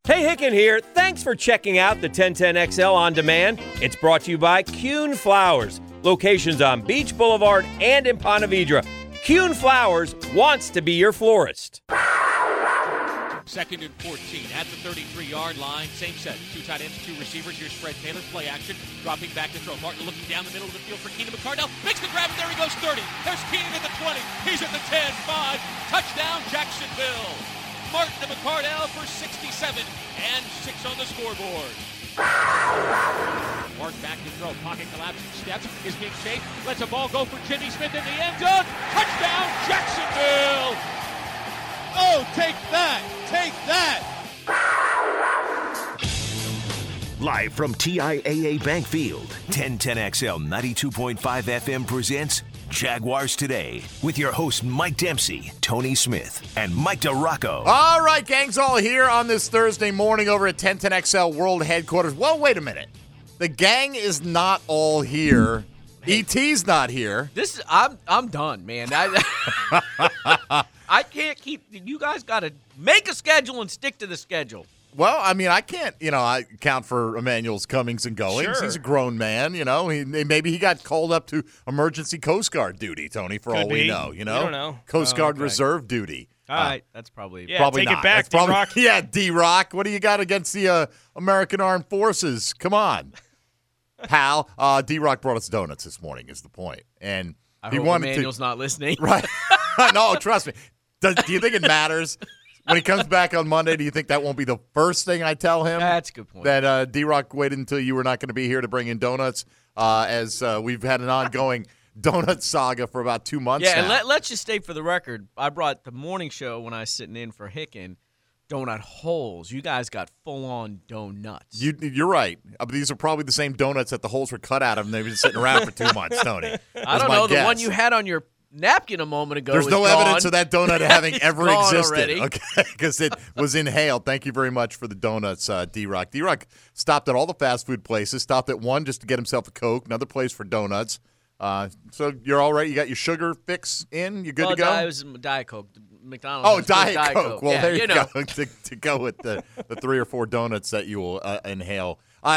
Hey, Hicken here. Thanks for checking out the 1010XL On Demand. It's brought to you by Kuhn Flowers. Locations on Beach Boulevard and in Ponte Vedra. Kuhn Flowers wants to be your florist. 2nd and 14 at the 33-yard line. Same set. 2 tight ends, 2 receivers. Here's Fred Taylor. Play action. Dropping back to throw. Martin looking down the middle of the field for Keenan McCardell. Makes the grab, and there he goes, 30. There's Keenan at the 20. He's at the 10, 5. Touchdown, Jacksonville. Martin to McCardell for 67 and 6 on the scoreboard. Martin back to throw. Pocket collapsing. Steps. Is being chased. Lets a ball go for Jimmy Smith in the end zone. Touchdown, Jacksonville. Oh, take that! Take that! Live from TIAA Bank Field, 1010XL 92.5 FM presents Jaguars Today with your hosts Mike Dempsey, Tony Smith, and Mike DeRocco. All right, gang's all here on this Thursday morning over at 1010XL World Headquarters. Well, wait a minute. The gang is not all here. ET's not here. I'm done, man. I can't keep. You guys got to make a schedule and stick to the schedule. Well, I mean, I can't, I count for Emmanuel's comings and goings. Sure. He's a grown man, Maybe he got called up to emergency Coast Guard duty, Tony, for all we know, You don't know. Coast Guard Reserve duty. All right, that's probably probably take not. it back, D-Rock. Yeah, D-Rock. What do you got against the American Armed Forces? Come on, pal. D-Rock brought us donuts this morning is the point. And I he hope wanted Emmanuel's not listening. Right. No, trust me. Do you think it matters? When he comes back on Monday, do you think that won't be the first thing I tell him? That's a good point. That D-Rock waited until you were not going to be here to bring in donuts, as we've had an ongoing donut saga for about 2 months now. Yeah, and let's just state for the record, I brought the morning show when I was sitting in for Hicken, donut holes. You guys got full-on donuts. You're right. These are probably the same donuts that the holes were cut out of, and they've been sitting around for 2 months, Tony. I don't know. The one you had on your napkin a moment ago. There's no evidence of that donut having ever existed. Already. Okay, because it was inhaled. Thank you very much for the donuts, D-Rock. D-Rock stopped at all the fast food places. Stopped at one just to get himself a Coke. Another place for donuts. So you're all right. You got your sugar fix in. You good to go? It was Diet Coke. McDonald's. Oh, Diet Coke. Well, yeah, there you go. to go with the 3 or 4 donuts that you will inhale.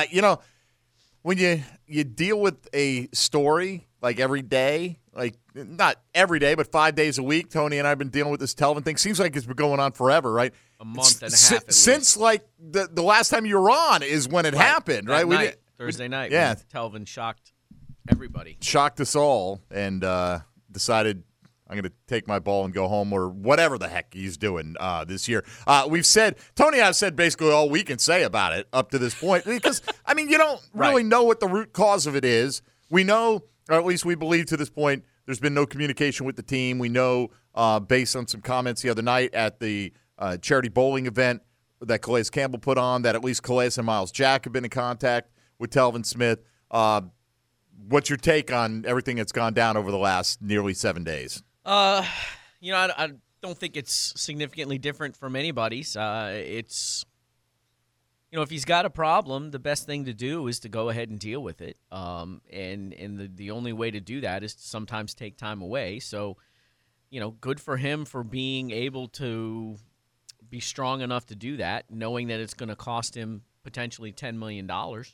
When you deal with a story like every day, like not every day, but 5 days a week, Tony and I have been dealing with this Telvin thing. Seems like it's been going on forever, right? A month and a half at least. Since like the last time you were on is when it happened, right? Thursday night. Yeah. Telvin shocked everybody. Shocked us all and decided I'm going to take my ball and go home or whatever the heck he's doing this year. We've said, Tony and I have said basically all we can say about it up to this point because, I mean, you don't really know what the root cause of it is. We know, or at least we believe to this point, there's been no communication with the team. We know based on some comments the other night at the charity bowling event that Calais Campbell put on that at least Calais and Miles Jack have been in contact with Telvin Smith. What's your take on everything that's gone down over the last nearly 7 days? I don't think it's significantly different from anybody's. It's, if he's got a problem, the best thing to do is to go ahead and deal with it. And the only way to do that is to sometimes take time away. So, good for him for being able to be strong enough to do that, knowing that it's going to cost him potentially $10 million.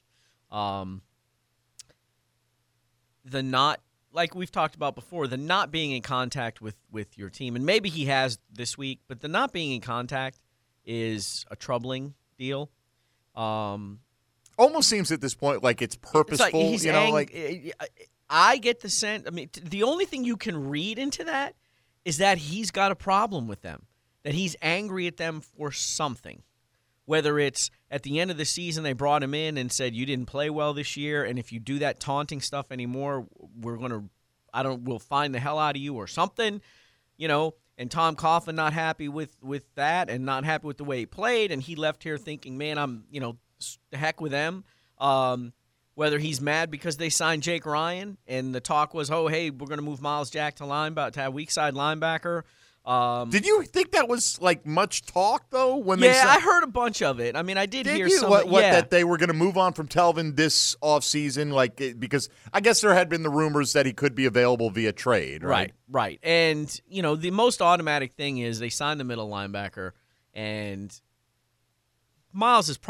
Like we've talked about before, the not being in contact with your team, and maybe he has this week, but the not being in contact is a troubling deal. Almost seems at this point like it's purposeful. It's I get the sense. I mean, the only thing you can read into that is that he's got a problem with them, that he's angry at them for something. Whether it's at the end of the season they brought him in and said you didn't play well this year, and if you do that taunting stuff anymore, we'll find the hell out of you or something, And Tom Coughlin not happy with that and not happy with the way he played, and he left here thinking, man, I'm the heck with them. Whether he's mad because they signed Jake Ryan and the talk was, oh hey, we're going to move Miles Jack to linebacker, to have weak side linebacker. Did you think that was like much talk though? I heard a bunch of it. I mean, I did hear some. That they were going to move on from Telvin this offseason, because I guess there had been the rumors that he could be available via trade, right? Right. And the most automatic thing is they signed the middle linebacker, and Miles is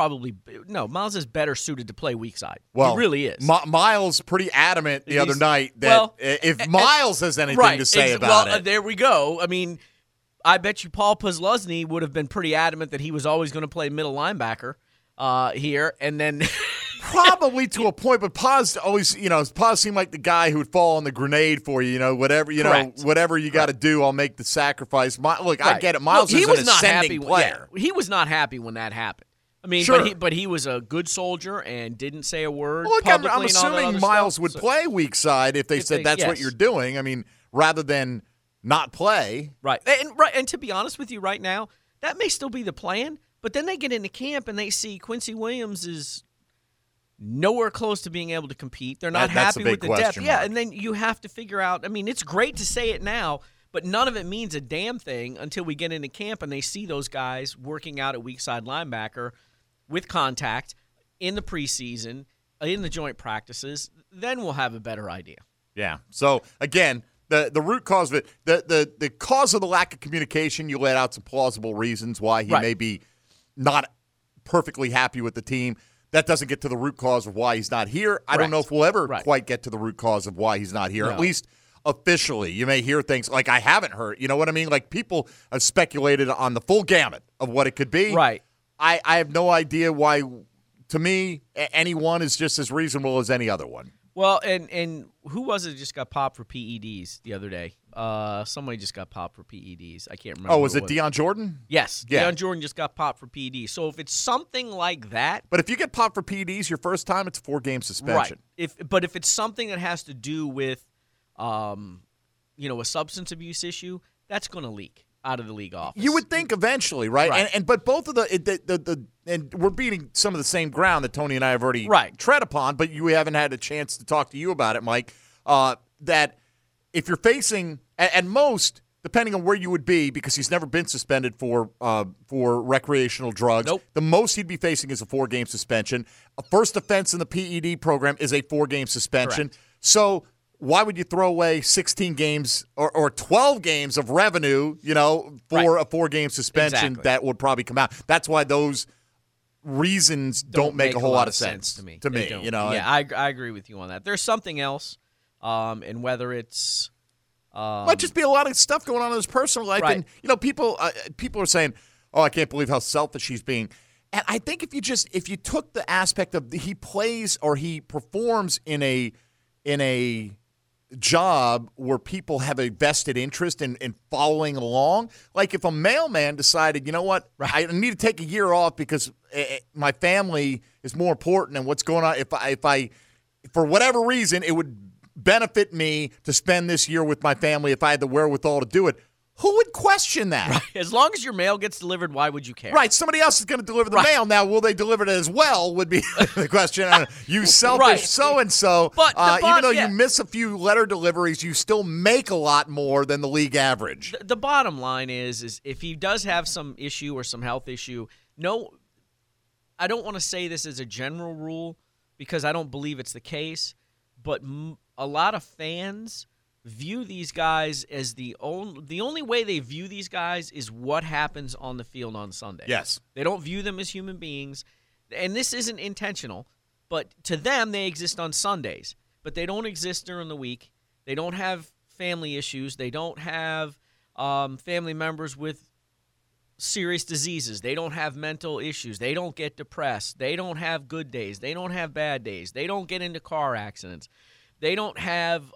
better suited to play weak side. Well, he really is. Miles pretty adamant the other night that if Miles has anything to say about it. There we go. I mean, I bet you Paul Posluszny would have been pretty adamant that he was always going to play middle linebacker here, and then probably to a point. But Paz always, Paz seemed like the guy who would fall on the grenade for you. Whatever whatever you got to do, I'll make the sacrifice. I get it. Miles is an ascending player. Yeah, he was not happy when that happened. I mean, sure. but he was a good soldier and didn't say a word. Look, publicly I'm assuming Miles would play weak side if they said that's what you're doing. I mean, rather than not play. Right. And to be honest with you right now, that may still be the plan, but then they get into camp and they see Quincy Williams is nowhere close to being able to compete. They're not happy with the depth. Mark. Yeah, and then you have to figure out, I mean, it's great to say it now, but none of it means a damn thing until we get into camp and they see those guys working out at weak side linebacker with contact in the preseason, in the joint practices. Then we'll have a better idea. Yeah. So, again, the root cause of it, the cause of the lack of communication, you laid out some plausible reasons why he may be not perfectly happy with the team. That doesn't get to the root cause of why he's not here. I don't know if we'll ever quite get to the root cause of why he's not here, at least officially. You may hear things like I haven't heard. You know what I mean? Like people have speculated on the full gamut of what it could be. Right. I have no idea why, to me, any one is just as reasonable as any other one. Well, and who was it that just got popped for PEDs the other day? Somebody just got popped for PEDs. I can't remember. Oh, was it Deion Jordan? Yes. Yeah. Deion Jordan just got popped for PEDs. So if it's something like that. But if you get popped for PEDs your first time, it's a 4-game suspension. Right. If it's something that has to do with, a substance abuse issue, that's going to leak out of the league office. You would think eventually, right? But both of and we're beating some of the same ground that Tony and I have already tread upon, but you haven't had a chance to talk to you about it, Mike, that if you're facing, at most, depending on where you would be, because he's never been suspended for recreational drugs, the most he'd be facing is a 4-game suspension. A first offense in the PED program is a 4-game suspension. Correct. So why would you throw away 16 games or 12 games of revenue, for a 4-game suspension that would probably come out? That's why those reasons don't make a whole lot of sense to me. Yeah, I agree with you on that. There's something else, and whether it's might just be a lot of stuff going on in his personal life, and people are saying, "Oh, I can't believe how selfish he's being." And I think if you took the aspect of he plays or he performs in a job where people have a vested interest in following along. Like if a mailman decided, you know what, I need to take a year off because my family is more important than what's going on. If I, for whatever reason, it would benefit me to spend this year with my family if I had the wherewithal to do it. Who would question that? Right. As long as your mail gets delivered, why would you care? Right. Somebody else is going to deliver the mail. Now, will they deliver it as well would be the question. You selfish so-and-so. But even though you miss a few letter deliveries, you still make a lot more than the league average. The bottom line is if he does have some issue or some health issue, I don't want to say this as a general rule because I don't believe it's the case, but a lot of fans view these guys as the only way they view these guys is what happens on the field on Sunday. Yes. They don't view them as human beings, and this isn't intentional, but to them they exist on Sundays, but they don't exist during the week. They don't have family issues. They don't have family members with serious diseases. They don't have mental issues. They don't get depressed. They don't have good days. They don't have bad days. They don't get into car accidents. They don't have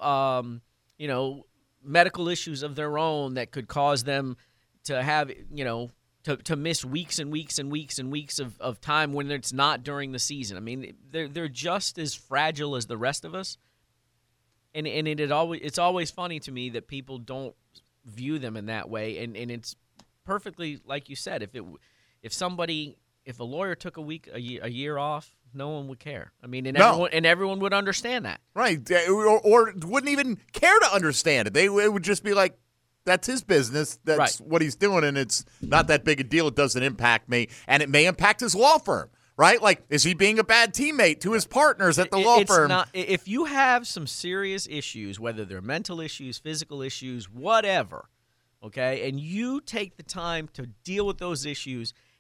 medical issues of their own that could cause them to have, to miss weeks and weeks and weeks and weeks of time when it's not during the season. I mean, they're just as fragile as the rest of us. And it's always funny to me that people don't view them in that way. And it's perfectly like you said. If a lawyer took a year off, no one would care. I mean, everyone would understand that. Right. Or wouldn't even care to understand it. It would just be like, that's his business. That's what he's doing, and it's not that big a deal. It doesn't impact me, and it may impact his law firm, right? Like, is he being a bad teammate to his partners at the law firm? If you have some serious issues, whether they're mental issues, physical issues, whatever, okay, and you take the time to deal with those issues,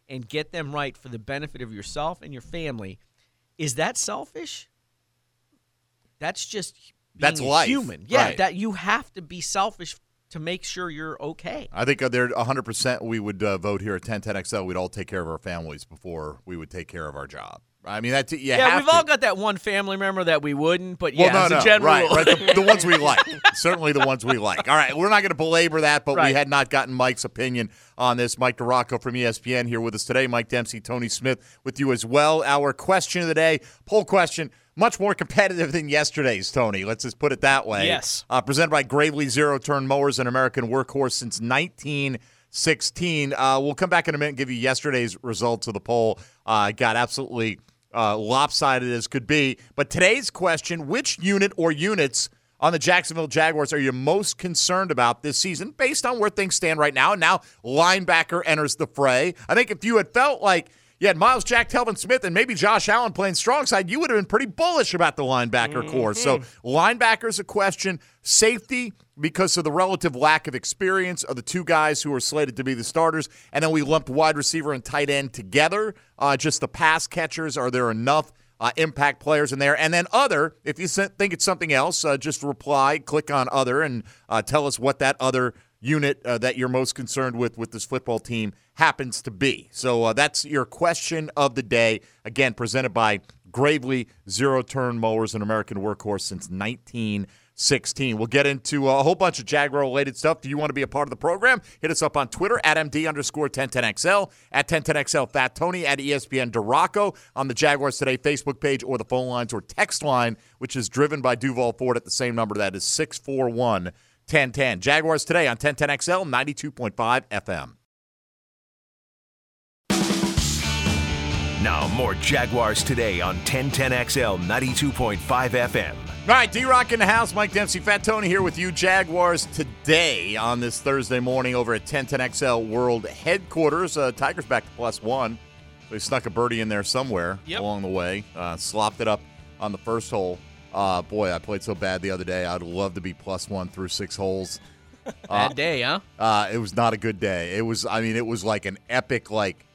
and get them right for the benefit of yourself and your family. Is that selfish? That's just That's being life. human. Yeah, Right. that you have to be selfish to make sure you're okay. I think there 100% we would vote here at 1010XL. We'd all take care of our families before we would take care of our job. I mean, that's Yeah, we've all got that one family member that we wouldn't, but Well, yeah, no, as a general right, rule. right. The ones we like. Certainly the ones we like. All right, we're not going to belabor that, but we Right. had not gotten Mike's opinion on this. Mike DeRocco from ESPN here with us today. Mike Dempsey, Tony Smith with you as well. Our question of the day, poll question, much more competitive than yesterday's, Tony. Let's just put it that way. Yes. Presented by Gravely Zero-Turn Mowers, an American workhorse since 1916. We'll come back in a minute and give you yesterday's results of the poll. Got absolutely lopsided as could be. But today's question, which unit or units on the Jacksonville Jaguars are you most concerned about this season based on where things stand right now? And now linebacker enters the fray. I think if you had felt like you had Miles Jack, Telvin Smith, and maybe Josh Allen playing strong side, you would have been pretty bullish about the linebacker core. So linebacker's a question. Safety, because of the relative lack of experience of the two guys who are slated to be the starters. And then we lumped wide receiver and tight end together. Just the pass catchers. Are there enough impact players in there? And then other, if you think it's something else, just reply, click on other, and tell us what that other unit that you're most concerned with this football team happens to be. So that's your question of the day. Again, presented by Gravely Zero-Turn Mowers, an American workhorse since 1916. We'll get into a whole bunch of Jaguar-related stuff. Do you want to be a part of the program? Hit us up on Twitter at MD_1010XL, at 1010XL Fat Tony, at ESPN DeRocco on the Jaguars Today Facebook page or the phone lines or text line, which is driven by Duval Ford at the same number. That is 641-1010. Jaguars Today on 1010XL, 92.5 FM. Now more Jaguars Today on 1010XL 92.5 FM. All right, D-Rock in the house. Mike Dempsey, Fat Tony here with you. Jaguars Today on this Thursday morning over at 1010XL World Headquarters. Tigers back to +1. They snuck a birdie in there somewhere along the way. Slopped it up on the first hole. Boy, I played so bad the other day. I'd love to be +1 through 6 holes. Bad day, huh? It was not a good day. It was like an epic, like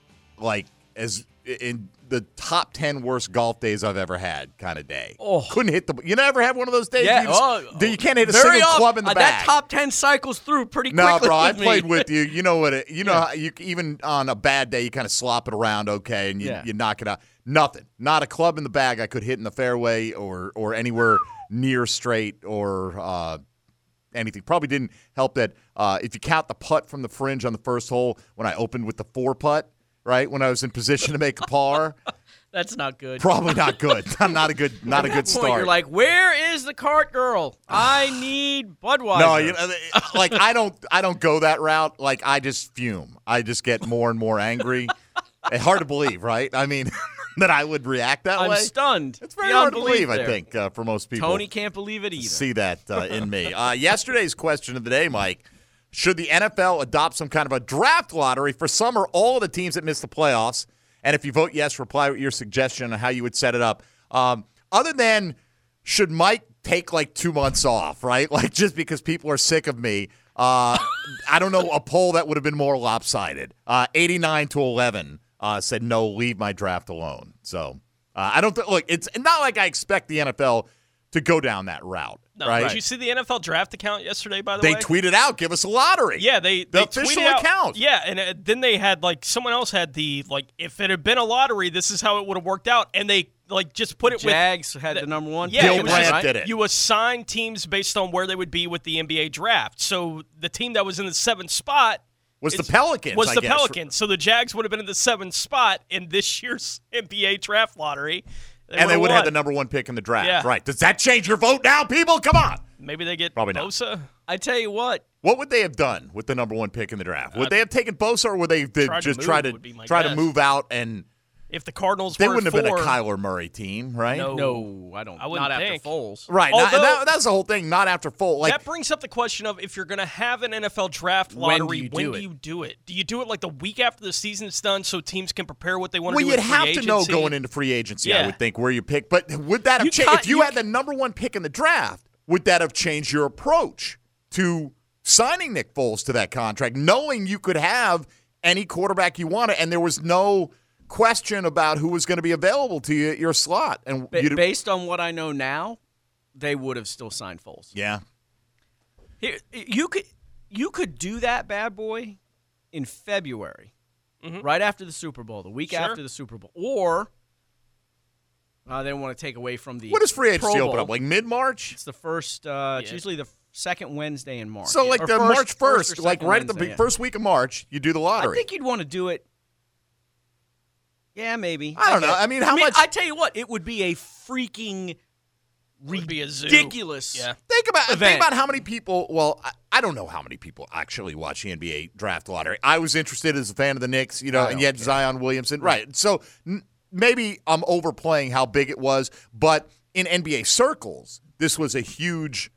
as in the top 10 worst golf days I've ever had kind of day. Oh. Couldn't hit the. You never have one of those days? Yeah. You can't hit a Very single often, club in the bag. That top 10 cycles through pretty quickly. No, bro, I with me. played with you. You know what? How you even on a bad day, you kind of slop it around, okay, and you knock it out. Nothing. Not a club in the bag I could hit in the fairway or anywhere near straight or anything. Probably didn't help that if you count the putt from the fringe on the first hole when I opened with the 4 putt, right, when I was in position to make a par. That's not good. Probably not good. Not a good Point, start. you're like, where is the cart girl? I need Budweiser. No, like I don't go that route. Like I just fume. I just get more and more angry. It's hard to believe, right? I mean, that I would react that way. I'm stunned. It's very hard to believe, I think, for most people. Tony can't believe it either. See that in me. Yesterday's question of the day, Mike, should the NFL adopt some kind of a draft lottery for some or all of the teams that miss the playoffs? And if you vote yes, reply with your suggestion on how you would set it up. Other than, should Mike take like 2 months off, right? Like just because people are sick of me. I don't know, a poll that would have been more lopsided. 89-11 said no, leave my draft alone. So I don't look, it's not like I expect the NFL to go down that route. No, right? Did you see the NFL draft account yesterday, by the way? They tweeted out, give us a lottery. Yeah, they official tweeted out, account. Yeah, and then they had, someone else had if it had been a lottery, this is how it would have worked out. And they, just put it Jags had the number one. Yeah, Gil it was Brandt just- did it. You assign teams based on where they would be with the NBA draft. So the team that was in the 7th spot Was the Pelicans, Was I the guess. Pelicans. So the Jags would have been in the 7th spot in this year's NBA draft lottery. And they would have had the won. number 1 pick in the draft. Yeah. Right. Does that change your vote now, people? Come on. Maybe they get Probably not. Bosa. I tell you what. What would they have done with the number 1 pick in the draft? Would they have taken Bosa, or would they Tried to just move try to would be my try to guess. move out? And If the Cardinals they were wouldn't at have been a 4, Kyler Murray team, right? No, I don't. I wouldn't not think. after Foles. Right. Although- That's the whole thing. Not after full. Like that brings up the question of if you're going to have an NFL draft When do lottery, you when do do it? you do it? Do you do it like the week after the season's done so teams can prepare what they want to well, do you'd in free have to agency? know going into free agency, I Yeah. would think, where you pick. But would that have You changed? can't- If you you had the number 1 pick in the draft, would that have changed your approach to signing Nick Foles to that contract, knowing you could have any quarterback you wanted, and there was no question about who was going to be available to you at your slot. And based on what I know now, they would have still signed Foles. Yeah. Here, you could do that, bad boy, in February, right after the Super Bowl, the week after the Super Bowl, or they don't want to take away from the. When does free agency Pro Bowl. open up? Like mid-March? It's the first. It's usually the second Wednesday in March. So like Or the March 1st, like right at the Wednesday, first week of March, you do the lottery. I think you'd want to do it. Yeah, maybe. I don't know. I mean, how much? I tell you what, it would be a freaking be a zoo. ridiculous. Yeah. Think about how many people. Well, I don't know how many people actually watch the NBA draft lottery. I was interested as a fan of the Knicks, and yet Zion Williamson, right? So maybe I'm overplaying how big it was, but in NBA circles, this was a huge,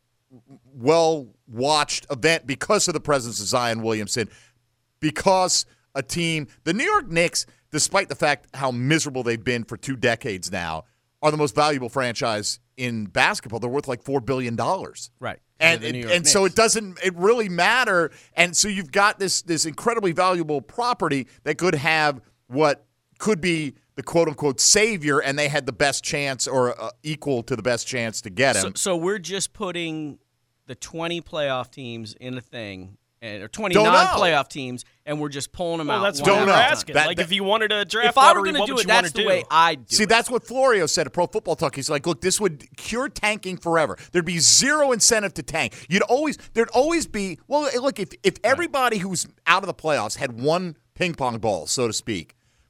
well-watched event because of the presence of Zion Williamson, because a team, the New York Knicks, despite the fact how miserable they've been for 2 decades now, are the most valuable franchise in basketball. They're worth like $4 billion. Right. And so it really matter. And so you've got this incredibly valuable property that could have what could be the quote-unquote savior, and they had the best chance or equal to the best chance to get him. So we're just putting the 20 playoff teams in a thing, or 20 Don't know. non-playoff teams, and we're just pulling them out. That's one what Don't we're know. asking. That- if you wanted a draft If I were lottery, going to what do would it, you want that's to the do? way I'd do See, it. that's what Florio said at Pro Football Talk. He's like, look, this would cure tanking forever. There'd be zero incentive to tank. There'd always be, well, look, if everybody who's out of the playoffs had one ping pong ball, so to speak,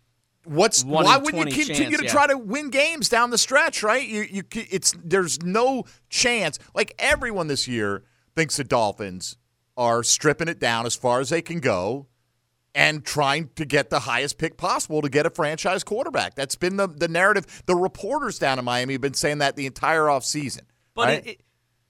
why wouldn't you continue to try to win games down the stretch, right? There's no chance. Like everyone this year thinks the Dolphins are stripping it down as far as they can go and trying to get the highest pick possible to get a franchise quarterback. That's been the narrative. The reporters down in Miami have been saying that the entire offseason. But right?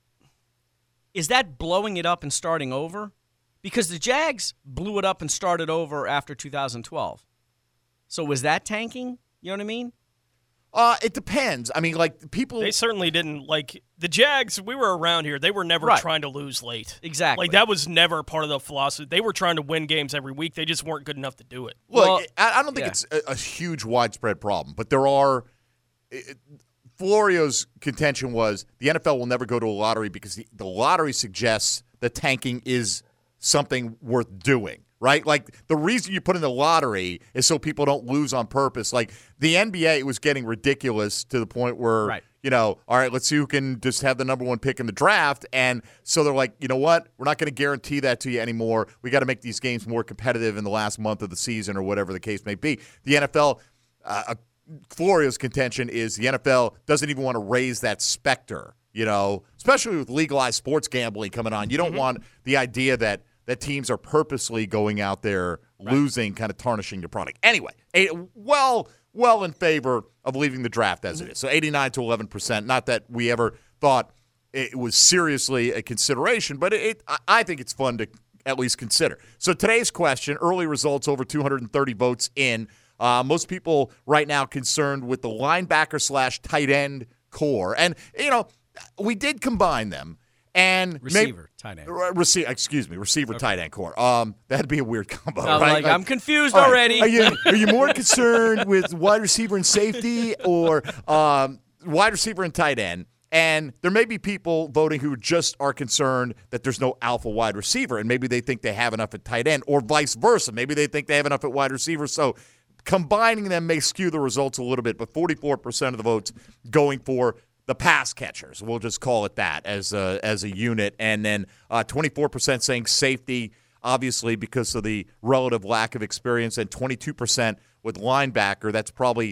Is that blowing it up and starting over? Because the Jags blew it up and started over after 2012. So was that tanking? You know what I mean? It depends. I mean, like people. They certainly didn't like the Jags. We were around here. They were never trying to lose late. Exactly. Like that was never part of the philosophy. They were trying to win games every week. They just weren't good enough to do it. Look, I don't think it's a huge, widespread problem, but there are. Florio's contention was the NFL will never go to a lottery because the lottery suggests that tanking is something worth doing. Right? Like, the reason you put in the lottery is so people don't lose on purpose. Like, the NBA was getting ridiculous to the point where, all right, let's see who can just have the number one pick in the draft. And so they're like, you know what? We're not going to guarantee that to you anymore. We got to make these games more competitive in the last month of the season or whatever the case may be. The NFL, Florio's contention is the NFL doesn't even want to raise that specter, especially with legalized sports gambling coming on. You don't want the idea that teams are purposely going out there losing, kind of tarnishing your product. Anyway, well in favor of leaving the draft as it is. So 89 to 11%. Not that we ever thought it was seriously a consideration, but I think it's fun to at least consider. So today's question, early results, over 230 votes in. Most people right now concerned with the linebacker / tight end core. And, we did combine them. And receiver, tight end. Receiver, tight end core. That'd be a weird combo, right? Like, I'm confused already. Are you more concerned with wide receiver and safety or wide receiver and tight end? And there may be people voting who just are concerned that there's no alpha wide receiver, and maybe they think they have enough at tight end, or vice versa. Maybe they think they have enough at wide receiver. So combining them may skew the results a little bit, but 44% of the votes going for the pass catchers, we'll just call it that as a unit, and then 24% saying safety, obviously because of the relative lack of experience, and 22% with linebacker. That's probably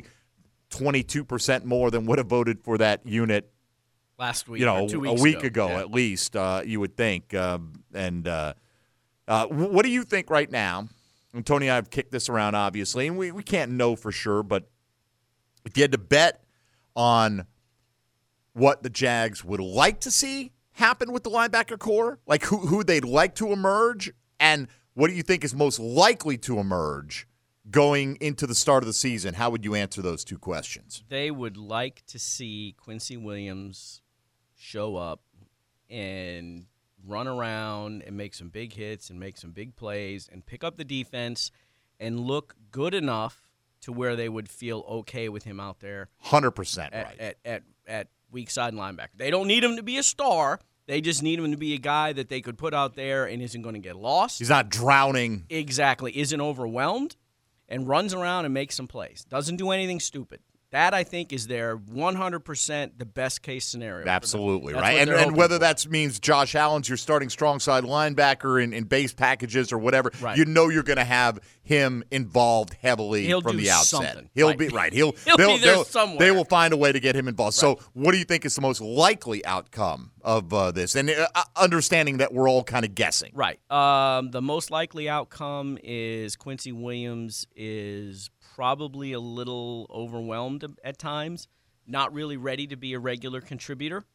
22% more than would have voted for that unit last week, or 2 weeks a week ago at least. You would think. What do you think right now? And Tony and I have kicked this around, obviously, and we can't know for sure, but if you had to bet on what the Jags would like to see happen with the linebacker core, like who they'd like to emerge, and what do you think is most likely to emerge going into the start of the season? How would you answer those two questions? They would like to see Quincy Williams show up and run around and make some big hits and make some big plays and pick up the defense and look good enough to where they would feel okay with him out there 100% right. At weak side linebacker. They don't need him to be a star. They just need him to be a guy that they could put out there and isn't going to get lost. He's not drowning. Exactly. Isn't overwhelmed and runs around and makes some plays. Doesn't do anything stupid. That, I think, is their 100% the best-case scenario. Absolutely, right? And whether that means Josh Allen's your starting strong side linebacker in base packages or whatever, right. You know you're going to have him involved heavily from the outset. Something. He'll right. be right. He'll be there somewhere. They will find a way to get him involved. Right. So what do you think is the most likely outcome of this? And understanding that we're all kind of guessing. Right. The most likely outcome is Quincy Williams is probably a little overwhelmed at times, not really ready to be a regular contributor.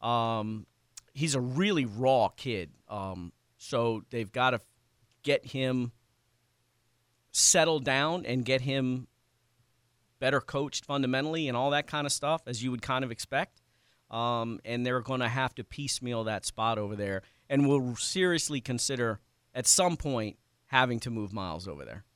He's a really raw kid, so they've got to get him settled down and get him better coached fundamentally and all that kind of stuff, as you would kind of expect. And they're going to have to piecemeal that spot over there, and we'll seriously consider at some point having to move Miles over there.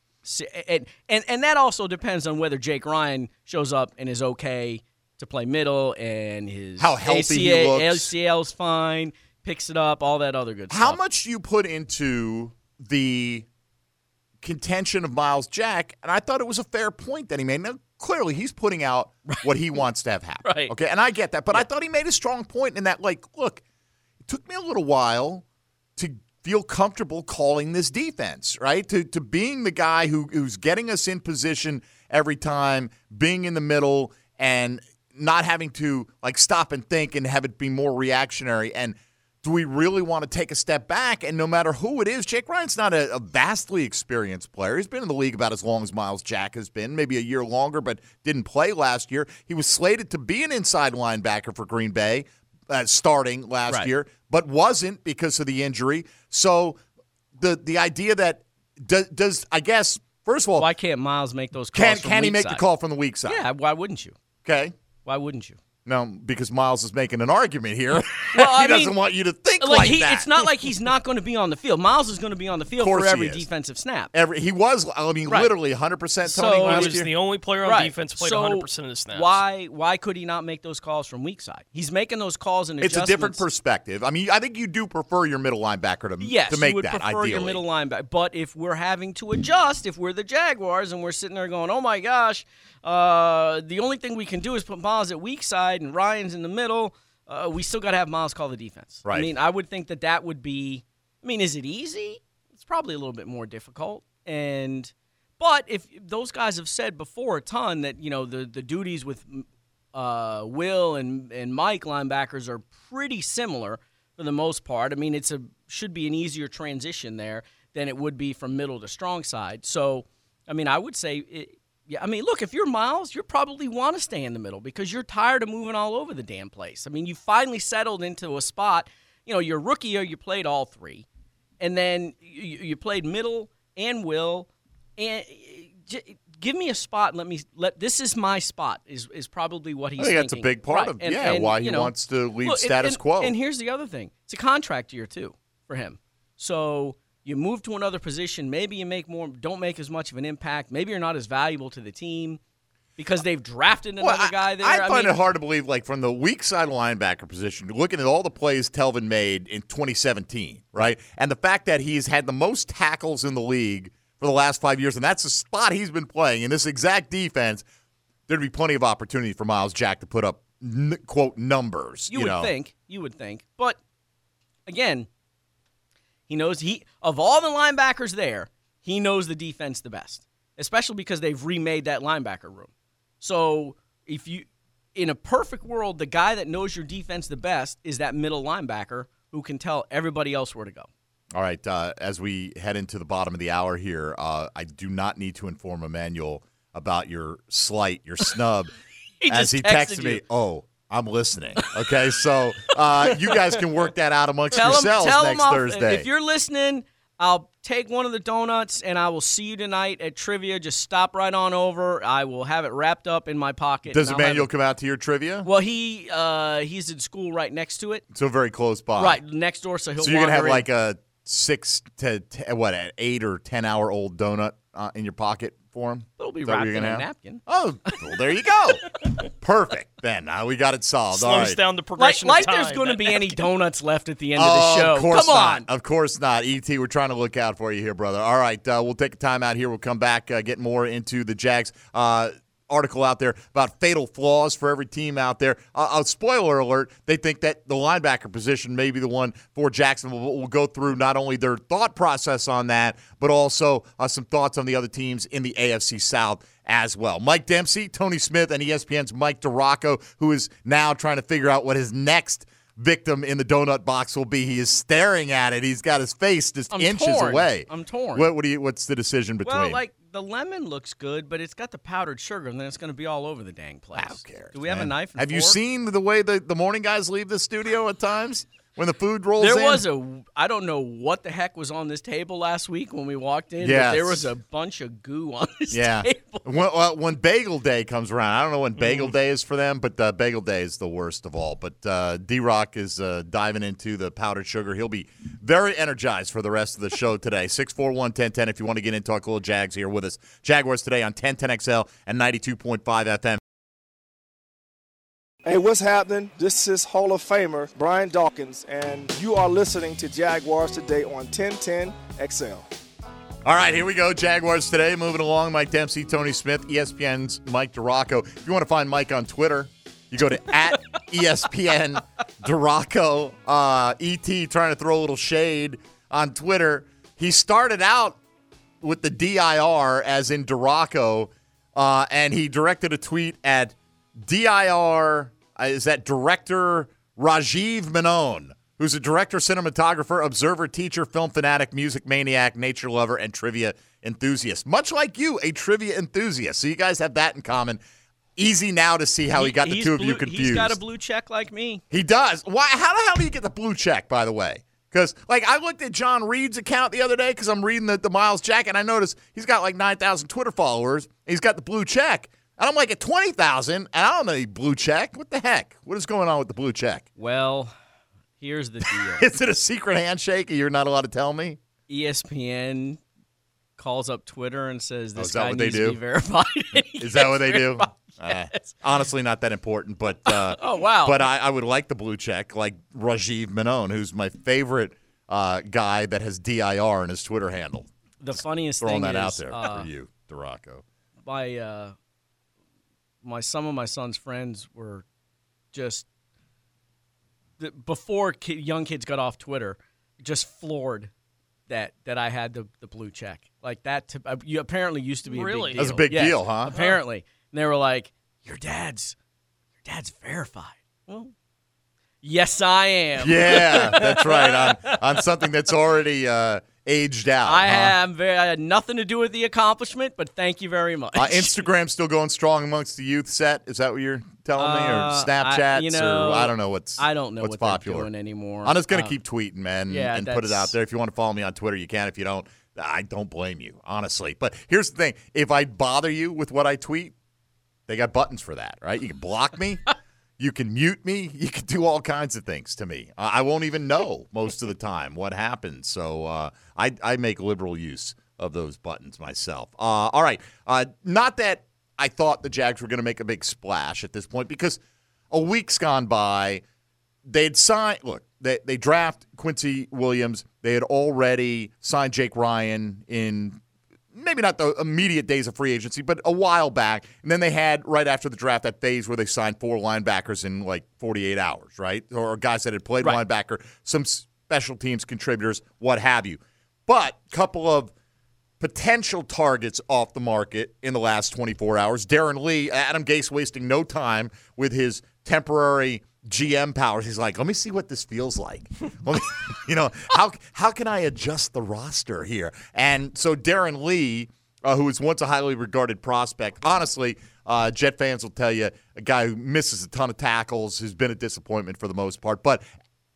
And that also depends on whether Jake Ryan shows up and is okay to play middle and his how healthy he looks. ACL's fine, picks it up, all that other good stuff. How much do you put into the contention of Miles Jack? And I thought it was a fair point that he made. Now, clearly, he's putting out what he wants to have happen. Right. Okay, and I get that. But I thought he made a strong point in that, like, look, it took me a little while to feel comfortable calling this defense, right? To being the guy who's getting us in position every time, being in the middle, and not having to like stop and think and have it be more reactionary. And do we really want to take a step back? And no matter who it is, Jake Ryan's not a vastly experienced player. He's been in the league about as long as Miles Jack has been, maybe a year longer, but didn't play last year. He was slated to be an inside linebacker for Green Bay, starting last year, but wasn't because of the injury. So the idea that does I guess, first of all, why can't Miles make those calls can he make the call from the weak side? Yeah, why wouldn't you? Okay. Why wouldn't you? No, because Miles is making an argument here. Well, he doesn't want you to think like that. It's not like he's not going to be on the field. Miles is going to be on the field for every defensive snap. He was, literally 100% Tony last year. He was the only player on defense played 100% of the snaps. Why could he not make those calls from weak side? He's making those calls and adjustments. It's a different perspective. I mean, I think you do prefer your middle linebacker to make that, Yes, you would ideally. prefer your middle linebacker. But if we're having to adjust, if we're the Jaguars and we're sitting there going, oh, my gosh, the only thing we can do is put Miles at weak side and Ryan's in the middle, we still got to have Miles call the defense. Right. I mean, I would think that would be – I mean, is it easy? It's probably a little bit more difficult. But if those guys have said before a ton that, you know, the duties with Will and Mike linebackers are pretty similar for the most part. I mean, should be an easier transition there than it would be from middle to strong side. So, I mean, I would say yeah, I mean, look, if you're Miles, you probably want to stay in the middle because you're tired of moving all over the damn place. I mean, you finally settled into a spot. You know, your rookie year, you played all three. And then you played middle and Will. And give me a spot and this is my spot is probably what he's thinking. I think that's a big part of why he wants to leave status quo. And here's the other thing. It's a contract year, too, for him. So you move to another position. Maybe you don't make as much of an impact. Maybe you're not as valuable to the team because they've drafted another guy there. I find it hard to believe, like, from the weak side linebacker position, looking at all the plays Telvin made in 2017, right? And the fact that he's had the most tackles in the league for the last 5 years, and that's the spot he's been playing in this exact defense, there'd be plenty of opportunity for Miles Jack to put up, quote, numbers. You would think. But, again, he knows of all the linebackers there, he knows the defense the best, especially because they've remade that linebacker room. So in a perfect world, the guy that knows your defense the best is that middle linebacker who can tell everybody else where to go. All right, as we head into the bottom of the hour here, I do not need to inform Emmanuel about your slight, your snub, as he texted me, "Oh, I'm listening." Okay, so you guys can work that out amongst yourselves next Thursday. If you're listening, I'll take one of the donuts, and I will see you tonight at trivia. Just stop right on over. I will have it wrapped up in my pocket. Does Emmanuel come out to your trivia? Well, he's in school right next to it. So very close by. Right, next door, so he'll So you're going to have wander in. like a 6 to, an 8 or 10 hour old donut in your pocket for him? It'll be Is that what wrapped you're in gonna a have? napkin. Oh, well, there you go. Perfect. Then we got it solved. All Slows right. down the progression Like of time. there's going to That be any napkin. donuts left at the end of the show. Of course Come not. on. Of course not. E.T., we're trying to look out for you here, brother. All right, we'll take a time out here. We'll come back, get more into the Jags. Article out there about fatal flaws for every team out there. Spoiler alert, they think that the linebacker position may be the one for Jacksonville. We'll go through not only their thought process on that, but also some thoughts on the other teams in the AFC South as well. Mike Dempsey, Tony Smith, and ESPN's Mike DiRocco, who is now trying to figure out what his next victim in the donut box will be. He is staring at it. He's got his face just inches away. I'm torn. What's the decision between? Well, like the lemon looks good, but it's got the powdered sugar, and then it's going to be all over the dang place. Who cares? Do we have a knife and Have you fork? seen the way the morning guys leave the studio at times when the food rolls in? There was I don't know what the heck was on this table last week when we walked in, Yes. but there was a bunch of goo on this Yeah. table. When Bagel Day comes around, I don't know when Bagel Day is for them, but Bagel Day is the worst of all. But D-Rock is diving into the powdered sugar. He'll be very energized for the rest of the show today. 641-1010 if you want to get in, talk a little Jags here with us. Jaguars today on 1010XL and 92.5 FM. Hey, what's happening? This is Hall of Famer Brian Dawkins, and you are listening to Jaguars Today on 1010 XL. All right, here we go. Jaguars today. Moving along. Mike Dempsey, Tony Smith, ESPN's Mike DiRocco. If you want to find Mike on Twitter, you go to at ESPN DiRocco. E.T. trying to throw a little shade on Twitter. He started out with the DIR, as in DiRocco, and he directed a tweet at DIR, is that director Rajiv Menon, who's a director, cinematographer, observer, teacher, film fanatic, music maniac, nature lover, and trivia enthusiast. Much like you, a trivia enthusiast. So you guys have that in common. Easy now to see how he got the two of you confused. He's got a blue check like me. He does. Why? How the hell do you get the blue check, by the way? Because, I looked at John Reed's account the other day because I'm reading the Miles Jack, and I noticed he's got like 9,000 Twitter followers. And he's got the blue check. And I'm like at 20,000, and I don't know the blue check. What the heck? What is going on with the blue check? Well, here's the deal. Is it a secret handshake you're not allowed to tell me? ESPN calls up Twitter and says this is that guy what they needs do? to be verified. Is that what they do? Yes. Honestly, not that important, but Oh, wow. But I would like the blue check, like Rajiv Menon, who's my favorite guy that has DIR in his Twitter handle. The funniest Throwing thing that is out there for you, DiRocco. Some of my son's friends were just before young kids got off Twitter, just floored that I had the blue check like that. You apparently used to be Really? a big deal. That's a big Yes, deal, huh? Apparently, and they were like, "Your dad's verified." Well, yes, I am. Yeah, that's right. On something that's already aged out. I had nothing to do with the accomplishment, but thank you very much. Instagram's still going strong amongst the youth set. Is that what you're telling me? Or Snapchats? Or I don't know what's what popular they're doing anymore. I'm just going to keep tweeting, man, yeah, and put it out there. If you want to follow me on Twitter, you can. If you don't, I don't blame you, honestly. But here's the thing. If I bother you with what I tweet, they got buttons for that, right? You can block me. You can mute me. You can do all kinds of things to me. I won't even know most of the time what happens. So I make liberal use of those buttons myself. All right. Not that I thought the Jags were going to make a big splash at this point because a week's gone by. They'd signed – look, they draft Quincy Williams. They had already signed Jake Ryan in – maybe not the immediate days of free agency, but a while back. And then they had, right after the draft, that phase where they signed 4 linebackers in like 48 hours, right? Or guys that had played linebacker, some special teams contributors, what have you. But a couple of potential targets off the market in the last 24 hours. Darren Lee, Adam Gase wasting no time with his temporary GM powers. He's like, let me see what this feels like. How can I adjust the roster here? And so Darren Lee, who was once a highly regarded prospect, honestly, Jet fans will tell you, a guy who misses a ton of tackles, who's been a disappointment for the most part. But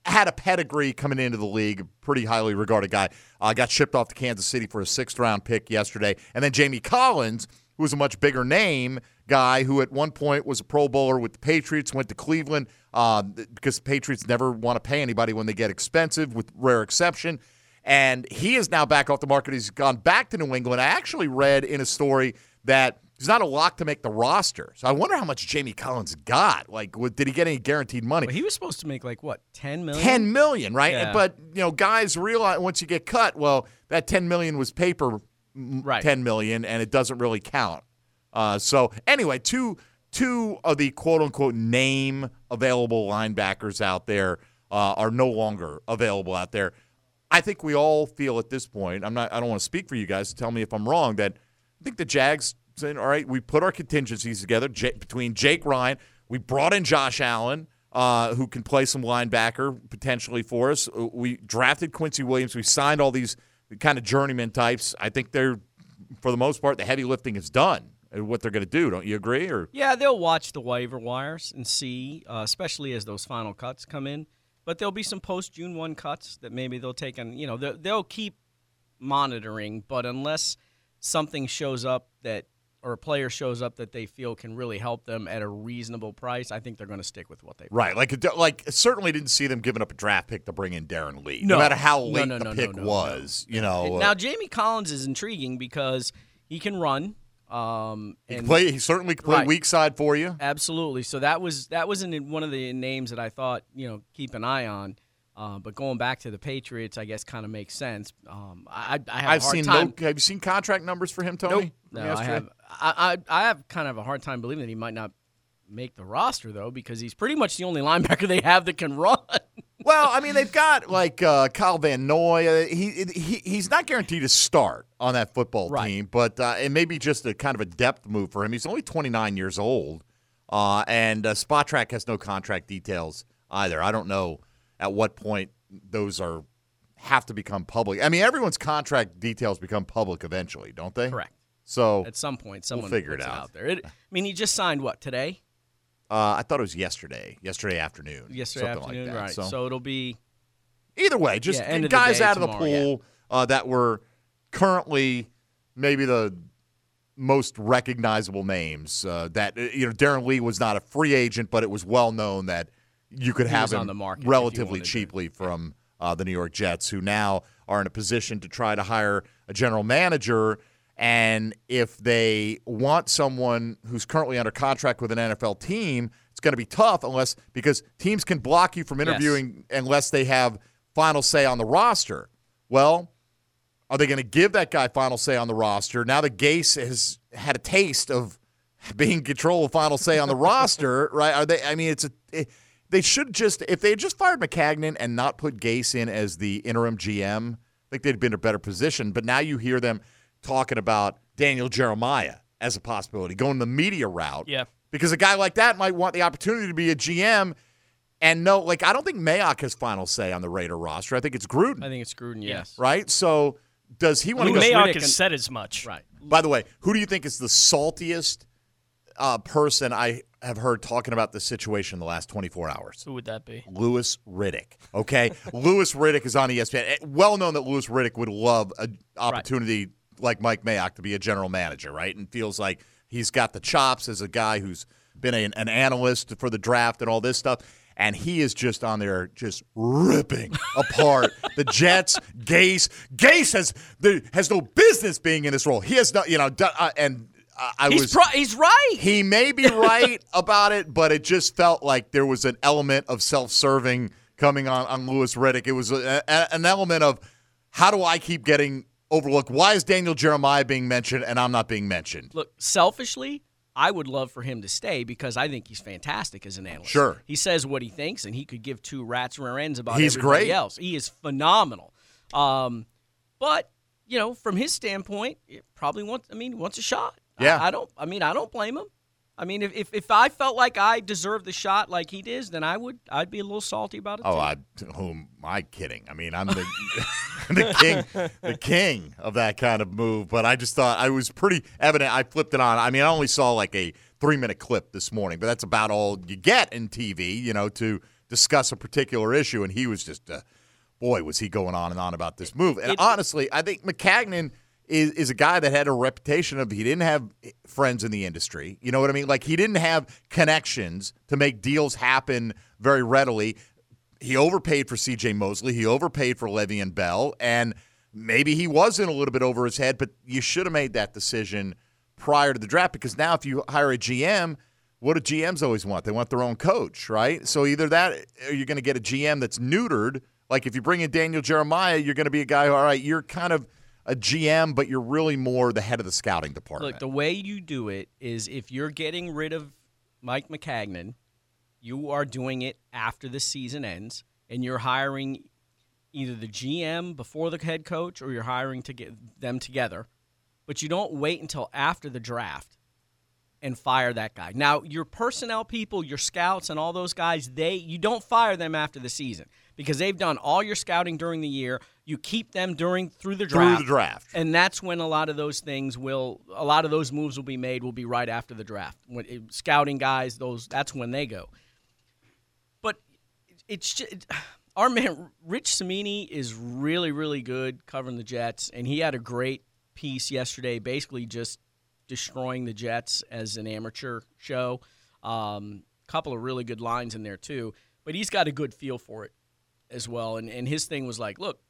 had a pedigree coming into the league, a pretty highly regarded guy. Got shipped off to Kansas City for a 6th-round pick yesterday. And then Jamie Collins, who was a much bigger name guy who at one point was a Pro Bowler with the Patriots, went to Cleveland because the Patriots never want to pay anybody when they get expensive, with rare exception. And he is now back off the market. He's gone back to New England. I actually read in a story that he's not a lock to make the roster. So I wonder how much Jamie Collins got. Like, did he get any guaranteed money? Well, he was supposed to make like what, $10 million? $10 million, right? Yeah. But guys realize once you get cut, well, that $10 million was paper, Right. $10 million, and it doesn't really count. So anyway, two of the quote unquote name available linebackers out there are no longer available out there. I think we all feel at this point. I don't want to speak for you guys. Tell me if I'm wrong. That I think the Jags saying, all right, we put our contingencies together between Jake Ryan. We brought in Josh Allen, who can play some linebacker potentially for us. We drafted Quincy Williams. We signed all these kind of journeyman types. I think they're, for the most part, the heavy lifting is done. What they're going to do, don't you agree? Or yeah, they'll watch the waiver wires and see, especially as those final cuts come in. But there'll be some post-June 1 cuts that maybe they'll take on. They'll keep monitoring, but unless something shows up or a player shows up that they feel can really help them at a reasonable price, I think they're going to stick with what they've right. Like certainly didn't see them giving up a draft pick to bring in Darren Lee, no matter how late the pick was. Now Jamie Collins is intriguing because he can run. He certainly can play right. weak side for you. Absolutely. So that was one of the names that I thought keep an eye on. But going back to the Patriots, I guess kind of makes sense. I have a hard time. Have you seen contract numbers for him, Tony? Nope. No, I have. I have kind of a hard time believing that he might not make the roster though, because he's pretty much the only linebacker they have that can run. Well, I mean, they've got like Kyle Van Noy. He's not guaranteed to start on that football team, but it may be just a kind of a depth move for him. He's only 29 years old, and Spot Track has no contract details either. I don't know at what point those have to become public. I mean, everyone's contract details become public eventually, don't they? Correct. So at some point, someone will figure puts it it out. out there. He just signed what today? I thought it was yesterday afternoon. Yesterday something afternoon, like that. right. So it'll be either way, just end of guys the day out tomorrow, of the pool that were currently maybe the most recognizable names. That Darren Lee was not a free agent, but it was well known that you could have him on the market relatively cheaply from the New York Jets, who now are in a position to try to hire a general manager. And if they want someone who's currently under contract with an NFL team, it's going to be tough because teams can block you from interviewing unless they have final say on the roster. Well, are they going to give that guy final say on the roster? Now that Gase has had a taste of being in control of final say on the roster, right? Are they? I mean, they should just, if they had just fired McCagnon and not put Gase in as the interim GM, I think they'd been in a better position. But now you hear them talking about Daniel Jeremiah as a possibility, going the media route. Yeah. Because a guy like that might want the opportunity to be a GM. And no, I don't think Mayock has final say on the Raider roster. I think it's Gruden. I think it's Gruden, yes. Right? So does he want to go? Mayock has said as much. Right. By the way, who do you think is the saltiest person I have heard talking about this situation in the last 24 hours? Who would that be? Louis Riddick. Okay? Louis Riddick is on ESPN. Well known that Louis Riddick would love an opportunity like Mike Mayock to be a general manager, right? And feels like he's got the chops as a guy who's been an analyst for the draft and all this stuff. And he is just on there just ripping apart the Jets. Gase has no business being in this role. He has no, He's right. He may be right about it, but it just felt like there was an element of self-serving coming on Louis Riddick. It was an element of, how do I keep getting overlooked? Why is Daniel Jeremiah being mentioned and I'm not being mentioned? Look, selfishly, I would love for him to stay because I think he's fantastic as an analyst. Sure. He says what he thinks, and he could give two rat's rear ends about He's everybody great. else. He is phenomenal. But, from his standpoint, it probably wants a shot. Yeah. I don't blame him. I mean, if I felt like I deserved the shot like he does, then I'd be a little salty about it. Who am I kidding? I mean, I'm the the king of that kind of move. But I just thought I was pretty evident. I flipped it on. I mean, I only saw like a 3-minute clip this morning, but that's about all you get in TV, discuss a particular issue, and he was just, boy, was he going on and on about this move. And honestly, I think Maccagnan is a guy that had a reputation of he didn't have friends in the industry. You know what I mean? Like, he didn't have connections to make deals happen very readily. He overpaid for C.J. Mosley. He overpaid for Le'Veon Bell, and maybe he was in a little bit over his head, but you should have made that decision prior to the draft, because now if you hire a GM, what do GMs always want? They want their own coach, right? So either that or you're going to get a GM that's neutered. Like, if you bring in Daniel Jeremiah, you're going to be a guy who, all right, you're kind of a GM, but you're really more the head of the scouting department. Look, the way you do it is if you're getting rid of Mike Maccagnan, you are doing it after the season ends, and you're hiring either the GM before the head coach or you're hiring to get them together. But you don't wait until after the draft and fire that guy. Now, your personnel people, your scouts and all those guys, you don't fire them after the season because they've done all your scouting during the year. You keep them through the draft. And that's when a lot of those moves will be made, will be right after the draft. When scouting guys, that's when they go. But it's just, our man Rich Cimini is really, really good covering the Jets, and he had a great piece yesterday, basically just destroying the Jets as an amateur show. Couple of really good lines in there too, but he's got a good feel for it as well. And his thing was like, look,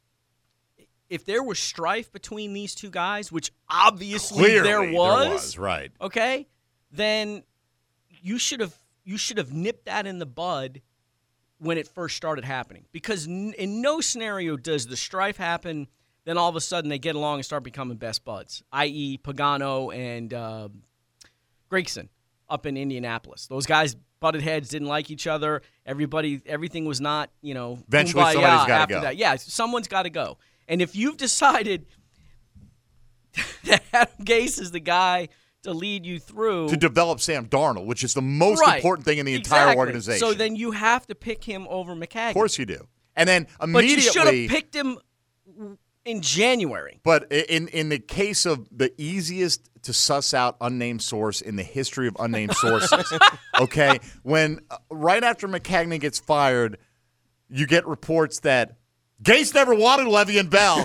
if there was strife between these two guys, which obviously Clearly there was, right? Okay, then you should have nipped that in the bud when it first started happening, because in no scenario does the strife happen, then all of a sudden they get along and start becoming best buds, i.e. Pagano and Gregson up in Indianapolis. Those guys butted heads, didn't like each other. Everything was not, eventually somebody's got to go. That. Yeah, someone's got to go. And if you've decided that Adam Gase is the guy to lead you through, to develop Sam Darnold, which is the most important thing in the entire organization. So then you have to pick him over Maccagnan. Of course you do. And then immediately, but you should have picked him in January. But in the case of the easiest to suss out unnamed source in the history of unnamed sources, okay, when right after Maccagnan gets fired, you get reports that Gase never wanted Le'Veon Bell.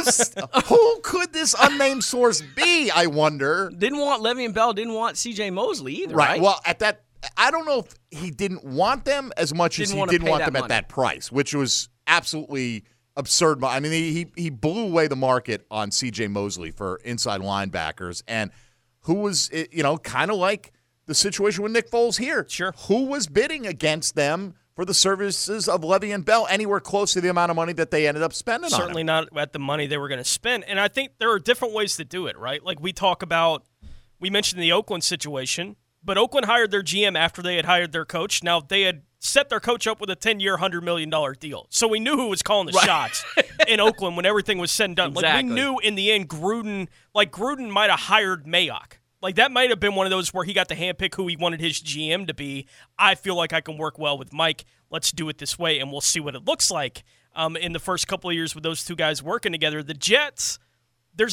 Who could this unnamed source be, I wonder? Didn't want Le'Veon Bell, didn't want C.J. Mosley either, right? Well, at that, I don't know if he didn't want them as much as he didn't want them at that price, which was absolutely absurd. I mean, he blew away the market on C.J. Mosley for inside linebackers, and who was, kind of like the situation with Nick Foles here. Sure. Who was bidding against them for the services of Le'Veon Bell anywhere close to the amount of money that they ended up spending on him? Certainly not at the money they were going to spend. And I think there are different ways to do it, right? Like we mentioned the Oakland situation, but Oakland hired their GM after they had hired their coach. Now, they had set their coach up with a 10-year, $100 million deal. So we knew who was calling the shots in Oakland when everything was said and done. Exactly. Like we knew in the end Gruden might have hired Mayock. Like, that might have been one of those where he got to handpick who he wanted his GM to be. I feel like I can work well with Mike. Let's do it this way, and we'll see what it looks like in the first couple of years with those two guys working together. The Jets, there's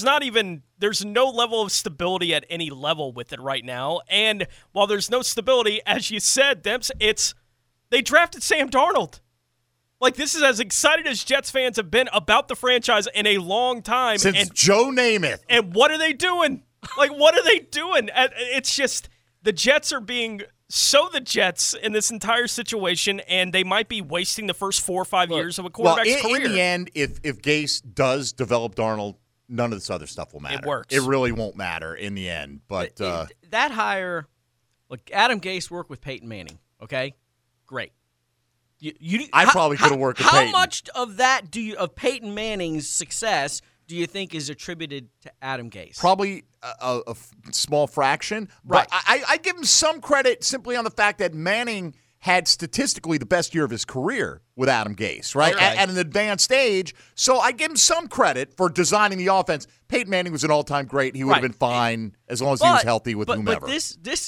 no level of stability at any level with it right now. And while there's no stability, as you said, Demps, they drafted Sam Darnold. Like, this is as excited as Jets fans have been about the franchise in a long time. Since Joe Namath. And what are they doing? Like, what are they doing? It's just the Jets are being so the Jets in this entire situation, and they might be wasting the first 4 or 5 years of a quarterback's career. In the end, if Gase does develop Darnold, none of this other stuff will matter. It works. It really won't matter in the end. But that hire, look, Adam Gase worked with Peyton Manning, okay? Great. I probably could have worked with Peyton. How much of that of Peyton Manning's success do you think is attributed to Adam Gase? Probably a small fraction. Right. But I give him some credit simply on the fact that Manning had statistically the best year of his career with Adam Gase, right? Okay. At an advanced age. So I give him some credit for designing the offense. Peyton Manning was an all-time great. He would have been fine as long as he was healthy with whomever. But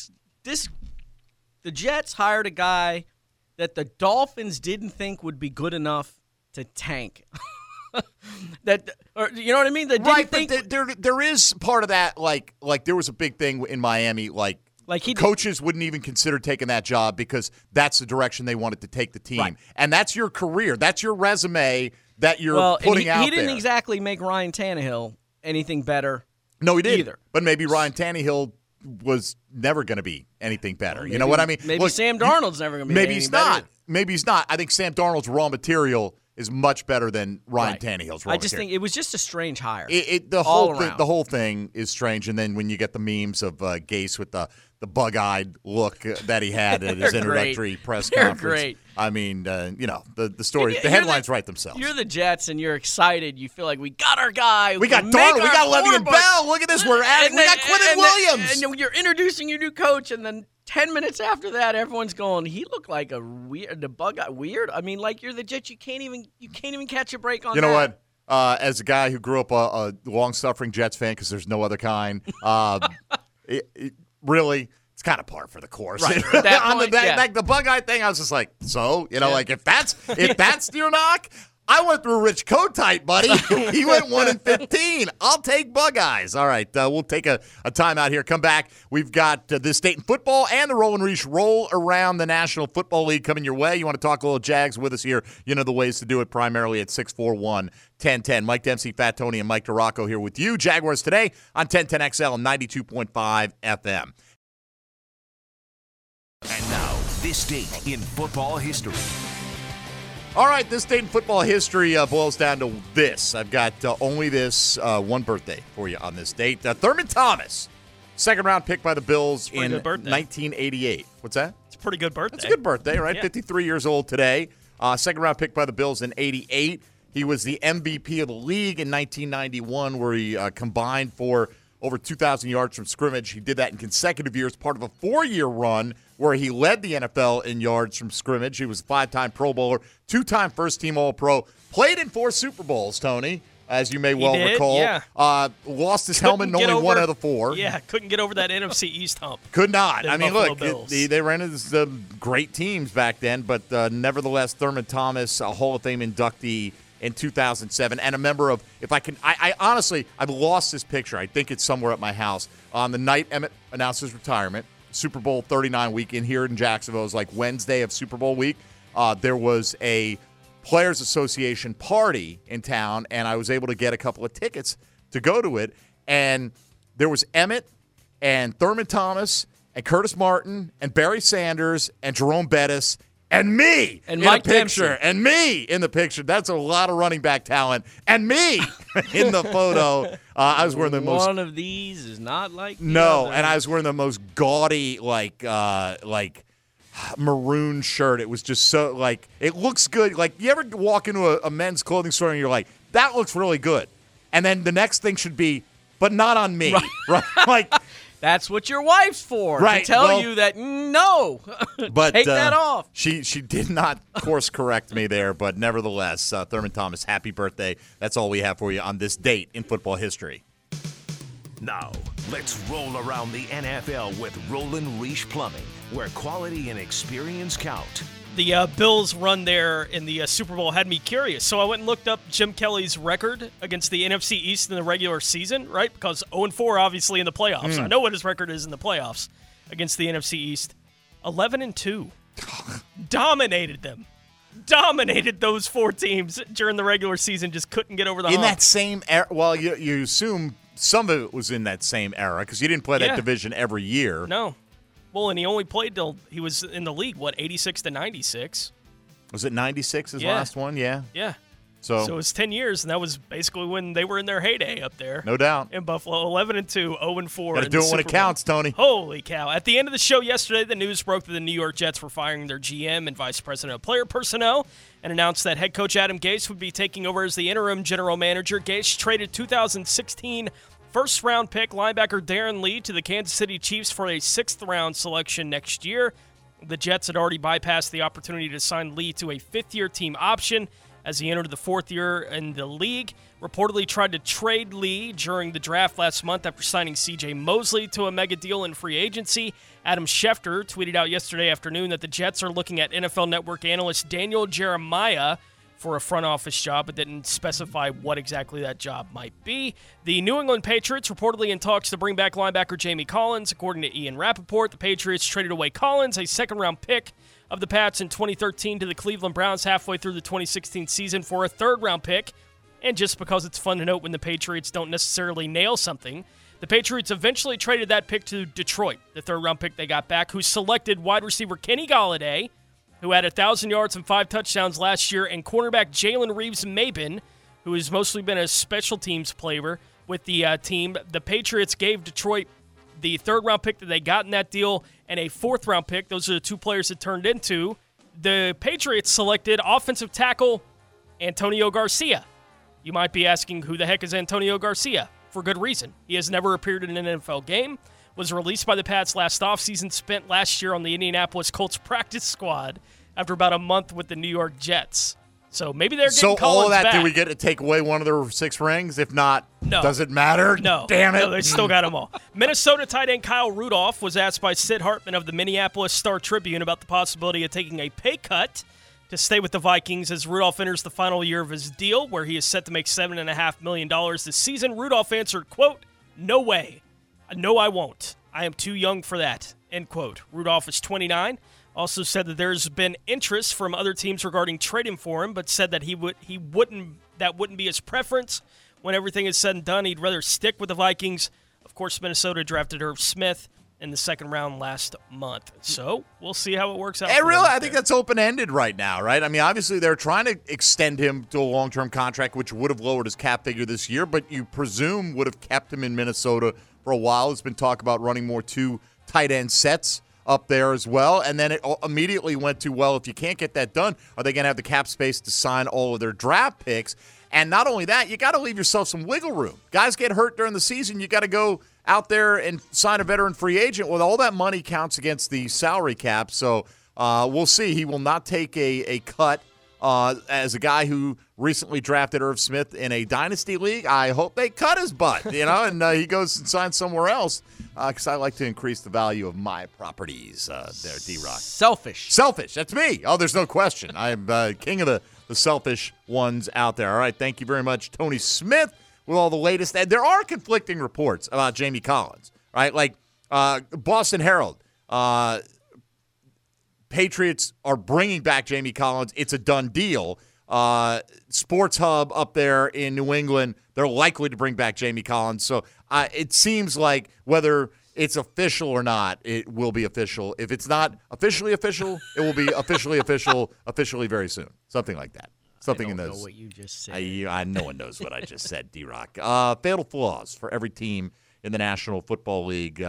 the Jets hired a guy that the Dolphins didn't think would be good enough to tank. You know what I mean? Right, but there is part of that, like there was a big thing in Miami, like Like coaches wouldn't even consider taking that job because that's the direction they wanted to take the team. Right. And that's your career. That's your resume that you're putting out there. He didn't exactly make Ryan Tannehill anything better. No, he didn't. Either. But maybe Ryan Tannehill was never going to be anything better. You know what I mean? Maybe Look, Sam Darnold's never going to be maybe anything he's better. not. Maybe he's not. I think Sam Darnold's raw material is much better than Ryan Tannehill's raw I just material. think it was just a strange hire. The whole thing is strange. And then when you get the memes of Gase with the bug-eyed look that he had at his introductory press conference. Great. I mean, the story, the headlines write themselves. You're the Jets, and you're excited. You feel like we got our guy. We got Darnold. We got Le'Veon Bell. Look at this. We're adding. We got Quinnen Williams. And you're introducing your new coach, and then 10 minutes after that, everyone's going, he looked like the bug guy. Weird. I mean, like you're the Jets. You can't even catch a break on that. You know what? As a guy who grew up a long-suffering Jets fan, because there's no other kind, really, it's kind of par for the course. Right. At the bug-eye thing, I was just like, like if that's your knock, I went through Rich Kotite, buddy. He went 1-15. I'll take bug eyes. All right, we'll take a timeout here. Come back. We've got this Dayton football and the Roland Reach Roll Around the National Football League coming your way. You want to talk a little Jags with us here? You know the ways to do it, primarily at 641-1010. Mike Dempsey, Fat Tony, and Mike DeRocco here with you. Jaguars today on 1010XL and 92.5 FM. And now, this date in football history. All right, this date in football history boils down to this. I've got only this one birthday for you on this date. Thurman Thomas, second-round pick by the Bills in 1988. What's that? It's a pretty good birthday. It's a good birthday, right? Yeah. 53 years old today. Second-round pick by the Bills in 88. He was the MVP of the league in 1991, where he combined for over 2,000 yards from scrimmage. He did that in consecutive years, part of a 4-year run where he led the NFL in yards from scrimmage. He was a 5-time Pro Bowler, 2-time first-team All-Pro, played in 4 Super Bowls, Tony, as you may recall. Yeah. Lost his helmet in only one out of the 4. Yeah, couldn't get over that NFC East hump. Could not. I mean, Buffalo look, Bills. they ran into great teams back then, but nevertheless, Thurman Thomas, a Hall of Fame inductee in 2007, and a member of, I honestly, I've lost this picture. I think it's somewhere at my house. On the night Emmett announced his retirement, Super Bowl 39 weekend here in Jacksonville, it was like Wednesday of Super Bowl week. There was a Players Association party in town, and I was able to get a couple of tickets to go to it. And there was Emmett and Thurman Thomas and Curtis Martin and Barry Sanders and Jerome Bettis and me and in Mike the picture. Dempsey. And me in the picture. That's a lot of running back talent. And me in the photo. I was wearing the most. One of these is not like the No, other. and I was wearing the most gaudy, like maroon shirt. It was just so, like, it looks good. Like, you ever walk into a men's clothing store and you're like, that looks really good. And then the next thing should be, but not on me. Right? Like, that's what your wife's for. Right, To tell well, you that, no. but take that off. She did not course correct me there, but nevertheless, Thurman Thomas, happy birthday. That's all we have for you on this date in football history. Now, let's roll around the NFL with Roland Reach Plumbing, where quality and experience count. The Bills' run there in the Super Bowl had me curious, so I went and looked up Jim Kelly's record against the NFC East in the regular season, right? Because 0-4, obviously, in the playoffs. I know what his record is in the playoffs against the NFC East. 11-2. Dominated them. Dominated those 4 teams during the regular season. Just couldn't get over the hump. In that same era, well, you assume some of it was in that same era because you didn't play that division every year. No. Well, and he only played till he was in the league, 86 to 96? Was it 96 his last one? Yeah. Yeah. So it was 10 years, and that was basically when they were in their heyday up there. No doubt. In Buffalo, 11-2, 0-4. Got to do it when it counts, Tony. Holy cow. At the end of the show yesterday, the news broke that the New York Jets were firing their GM and vice president of player personnel and announced that head coach Adam Gase would be taking over as the interim general manager. Gase traded 2016 first-round pick linebacker Darren Lee to the Kansas City Chiefs for a 6th-round selection next year. The Jets had already bypassed the opportunity to sign Lee to a 5th-year team option as he entered the 4th year in the league. Reportedly tried to trade Lee during the draft last month after signing C.J. Mosley to a mega deal in free agency. Adam Schefter tweeted out yesterday afternoon that the Jets are looking at NFL Network analyst Daniel Jeremiah for a front office job, but didn't specify what exactly that job might be. The New England Patriots reportedly in talks to bring back linebacker Jamie Collins. According to Ian Rappaport, the Patriots traded away Collins, a second-round pick of the Pats in 2013, to the Cleveland Browns halfway through the 2016 season for a third-round pick. And just because it's fun to note when the Patriots don't necessarily nail something, the Patriots eventually traded that pick to Detroit, the third-round pick they got back, who selected wide receiver Kenny Golladay, who had 1,000 yards and 5 touchdowns last year, and cornerback Jalen Reeves-Maybin, who has mostly been a special teams player with the team. The Patriots gave Detroit the third-round pick that they got in that deal and a fourth-round pick. Those are the two players it turned into. The Patriots selected offensive tackle Antonio Garcia. You might be asking, who the heck is Antonio Garcia? For good reason. He has never appeared in an NFL game, was released by the Pats last offseason, spent last year on the Indianapolis Colts practice squad after about a month with the New York Jets. So maybe they're getting Collins all of that, back. do we get to take away one of their 6 rings? If not, no. Does it matter? No. Damn it. No, they still got them all. Minnesota tight end Kyle Rudolph was asked by Sid Hartman of the Minneapolis Star-Tribune about the possibility of taking a pay cut to stay with the Vikings as Rudolph enters the final year of his deal, where he is set to make $7.5 million this season. Rudolph answered, quote, "No way. No, I won't. I am too young for that," end quote. Rudolph is 29. Also said that there's been interest from other teams regarding trading for him, but said that that wouldn't be his preference. When everything is said and done, he'd rather stick with the Vikings. Of course, Minnesota drafted Irv Smith in the second round last month. So we'll see how it works out. I think that's open-ended right now, right? I mean, obviously they're trying to extend him to a long-term contract, which would have lowered his cap figure this year, but you presume would have kept him in Minnesota for a while. There's been talk about running more 2 tight end sets up there as well. And then it immediately went to, well, if you can't get that done, are they going to have the cap space to sign all of their draft picks? And not only that, you got to leave yourself some wiggle room. Guys get hurt during the season. You got to go out there and sign a veteran free agent. Well, all that money counts against the salary cap. So we'll see. He will not take a cut as a guy who recently drafted Irv Smith in a dynasty league. I hope they cut his butt, and he goes and signs somewhere else because I like to increase the value of my properties there, D-Rock. Selfish. That's me. Oh, there's no question. I'm king of the selfish ones out there. All right, thank you very much, Tony Smith, with all the latest. And there are conflicting reports about Jamie Collins, right? Like Boston Herald, Patriots are bringing back Jamie Collins. It's a done deal. Sports Hub up there in New England, they're likely to bring back Jamie Collins. So it seems like whether it's official or not, it will be official. If it's not officially official, it will be officially official very soon. Something like that. Something I in don't those. know what you just said. I no one knows what I just said, D-Rock. Fatal flaws for every team in the National Football League.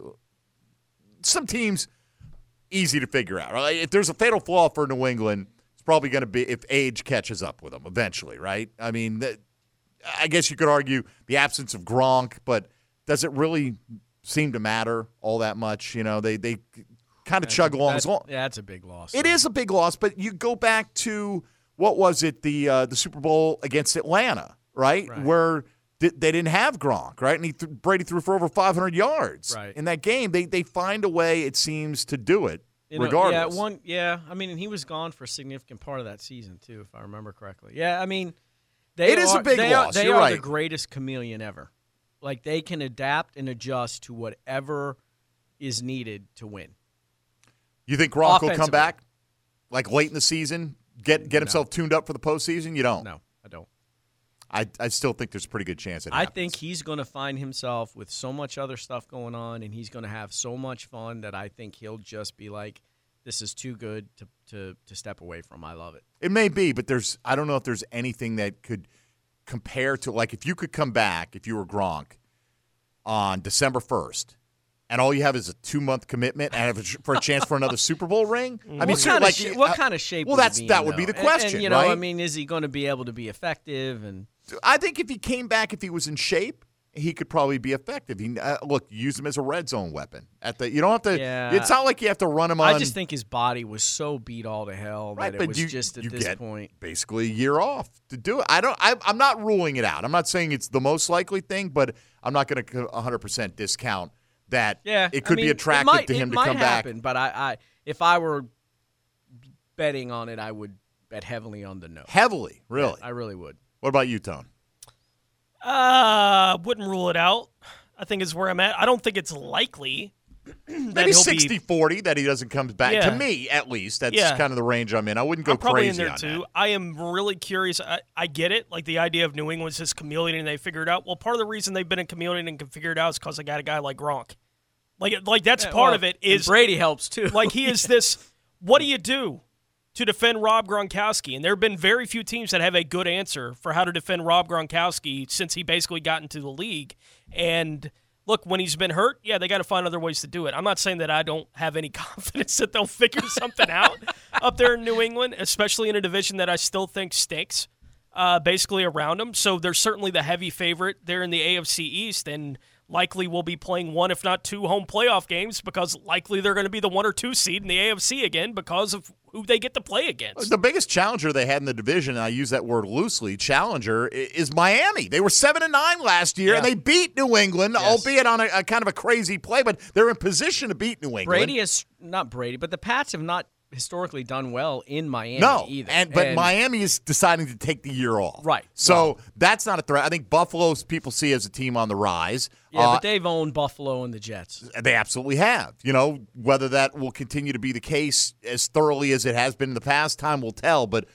Some teams, easy to figure out. Right? If there's a fatal flaw for New England, it's probably going to be if age catches up with them eventually, right? I mean, I guess you could argue the absence of Gronk, but does it really seem to matter all that much? They kind of chug along. Yeah, that's a big loss. It is a big loss, but you go back to, what was it, the Super Bowl against Atlanta, right? Where they didn't have Gronk, right? And Brady threw for over 500 yards in that game. They find a way, it seems, to do it regardless. I mean, and he was gone for a significant part of that season too, if I remember correctly. Yeah, I mean, it is a big loss. They are the greatest chameleon ever. Like, they can adapt and adjust to whatever is needed to win. You think Gronk will come back, like late in the season, get himself tuned up for the postseason? You don't? No, I don't. I still think there's a pretty good chance it happens. I think he's going to find himself with so much other stuff going on, and he's going to have so much fun that I think he'll just be like, this is too good to step away from. I love it. It may be, but I don't know if there's anything that could compare to, like, if you could come back, if you were Gronk, on December 1st, and all you have is a 2-month commitment and for a chance for another Super Bowl ring. I mean, what kind of shape? Well, that would be the question, and, right? I mean, is he going to be able to be effective? And I think if he came back, if he was in shape, he could probably be effective. Look, use him as a red zone weapon. You don't have to. Yeah, it's not like you have to run him on. I just think his body was so beat all to hell that it was just at this point. Basically, a year off to do it. I'm not ruling it out. I'm not saying it's the most likely thing, but I'm not going to 100% discount that. Yeah, it could be attractive to him to come back. But if I were betting on it, I would bet heavily on the no. Heavily, really? Yeah, I really would. What about you, Tone? Wouldn't rule it out. I think is where I'm at. I don't think it's likely. Maybe 60-40 that he doesn't come back. Yeah. To me, at least, that's Yeah. kind of the range I'm in. I wouldn't go I'm probably crazy in there on too. that. I am really curious. I get it. Like the idea of New England's just chameleon and they figured it out. Well, part of the reason they've been a chameleon and can figure it out is because they got a guy like Gronk. Like that's part of it. Is Brady helps too. Like he is this. What do you do to defend Rob Gronkowski? And there have been very few teams that have a good answer for how to defend Rob Gronkowski since he basically got into the league. And look, when he's been hurt, yeah, they got to find other ways to do it. I'm not saying that I don't have any confidence that they'll figure something out up there in New England, especially in a division that I still think stinks, basically around them. So they're certainly the heavy favorite there in the AFC East, and likely will be playing one, if not two, home playoff games because likely they're going to be the 1 or 2 seed in the AFC again because of who they get to play against. The biggest challenger they had in the division, and I use that word loosely, challenger, is Miami. They were 7-9 last year, and they beat New England, albeit on a kind of a crazy play, but they're in position to beat New England. Not Brady, but the Pats have not historically done well in Miami either. But Miami is deciding to take the year off. Right. So that's not a threat. I think Buffalo people see as a team on the rise. Yeah, but they've owned Buffalo and the Jets. They absolutely have. Whether that will continue to be the case as thoroughly as it has been in the past, time will tell. But,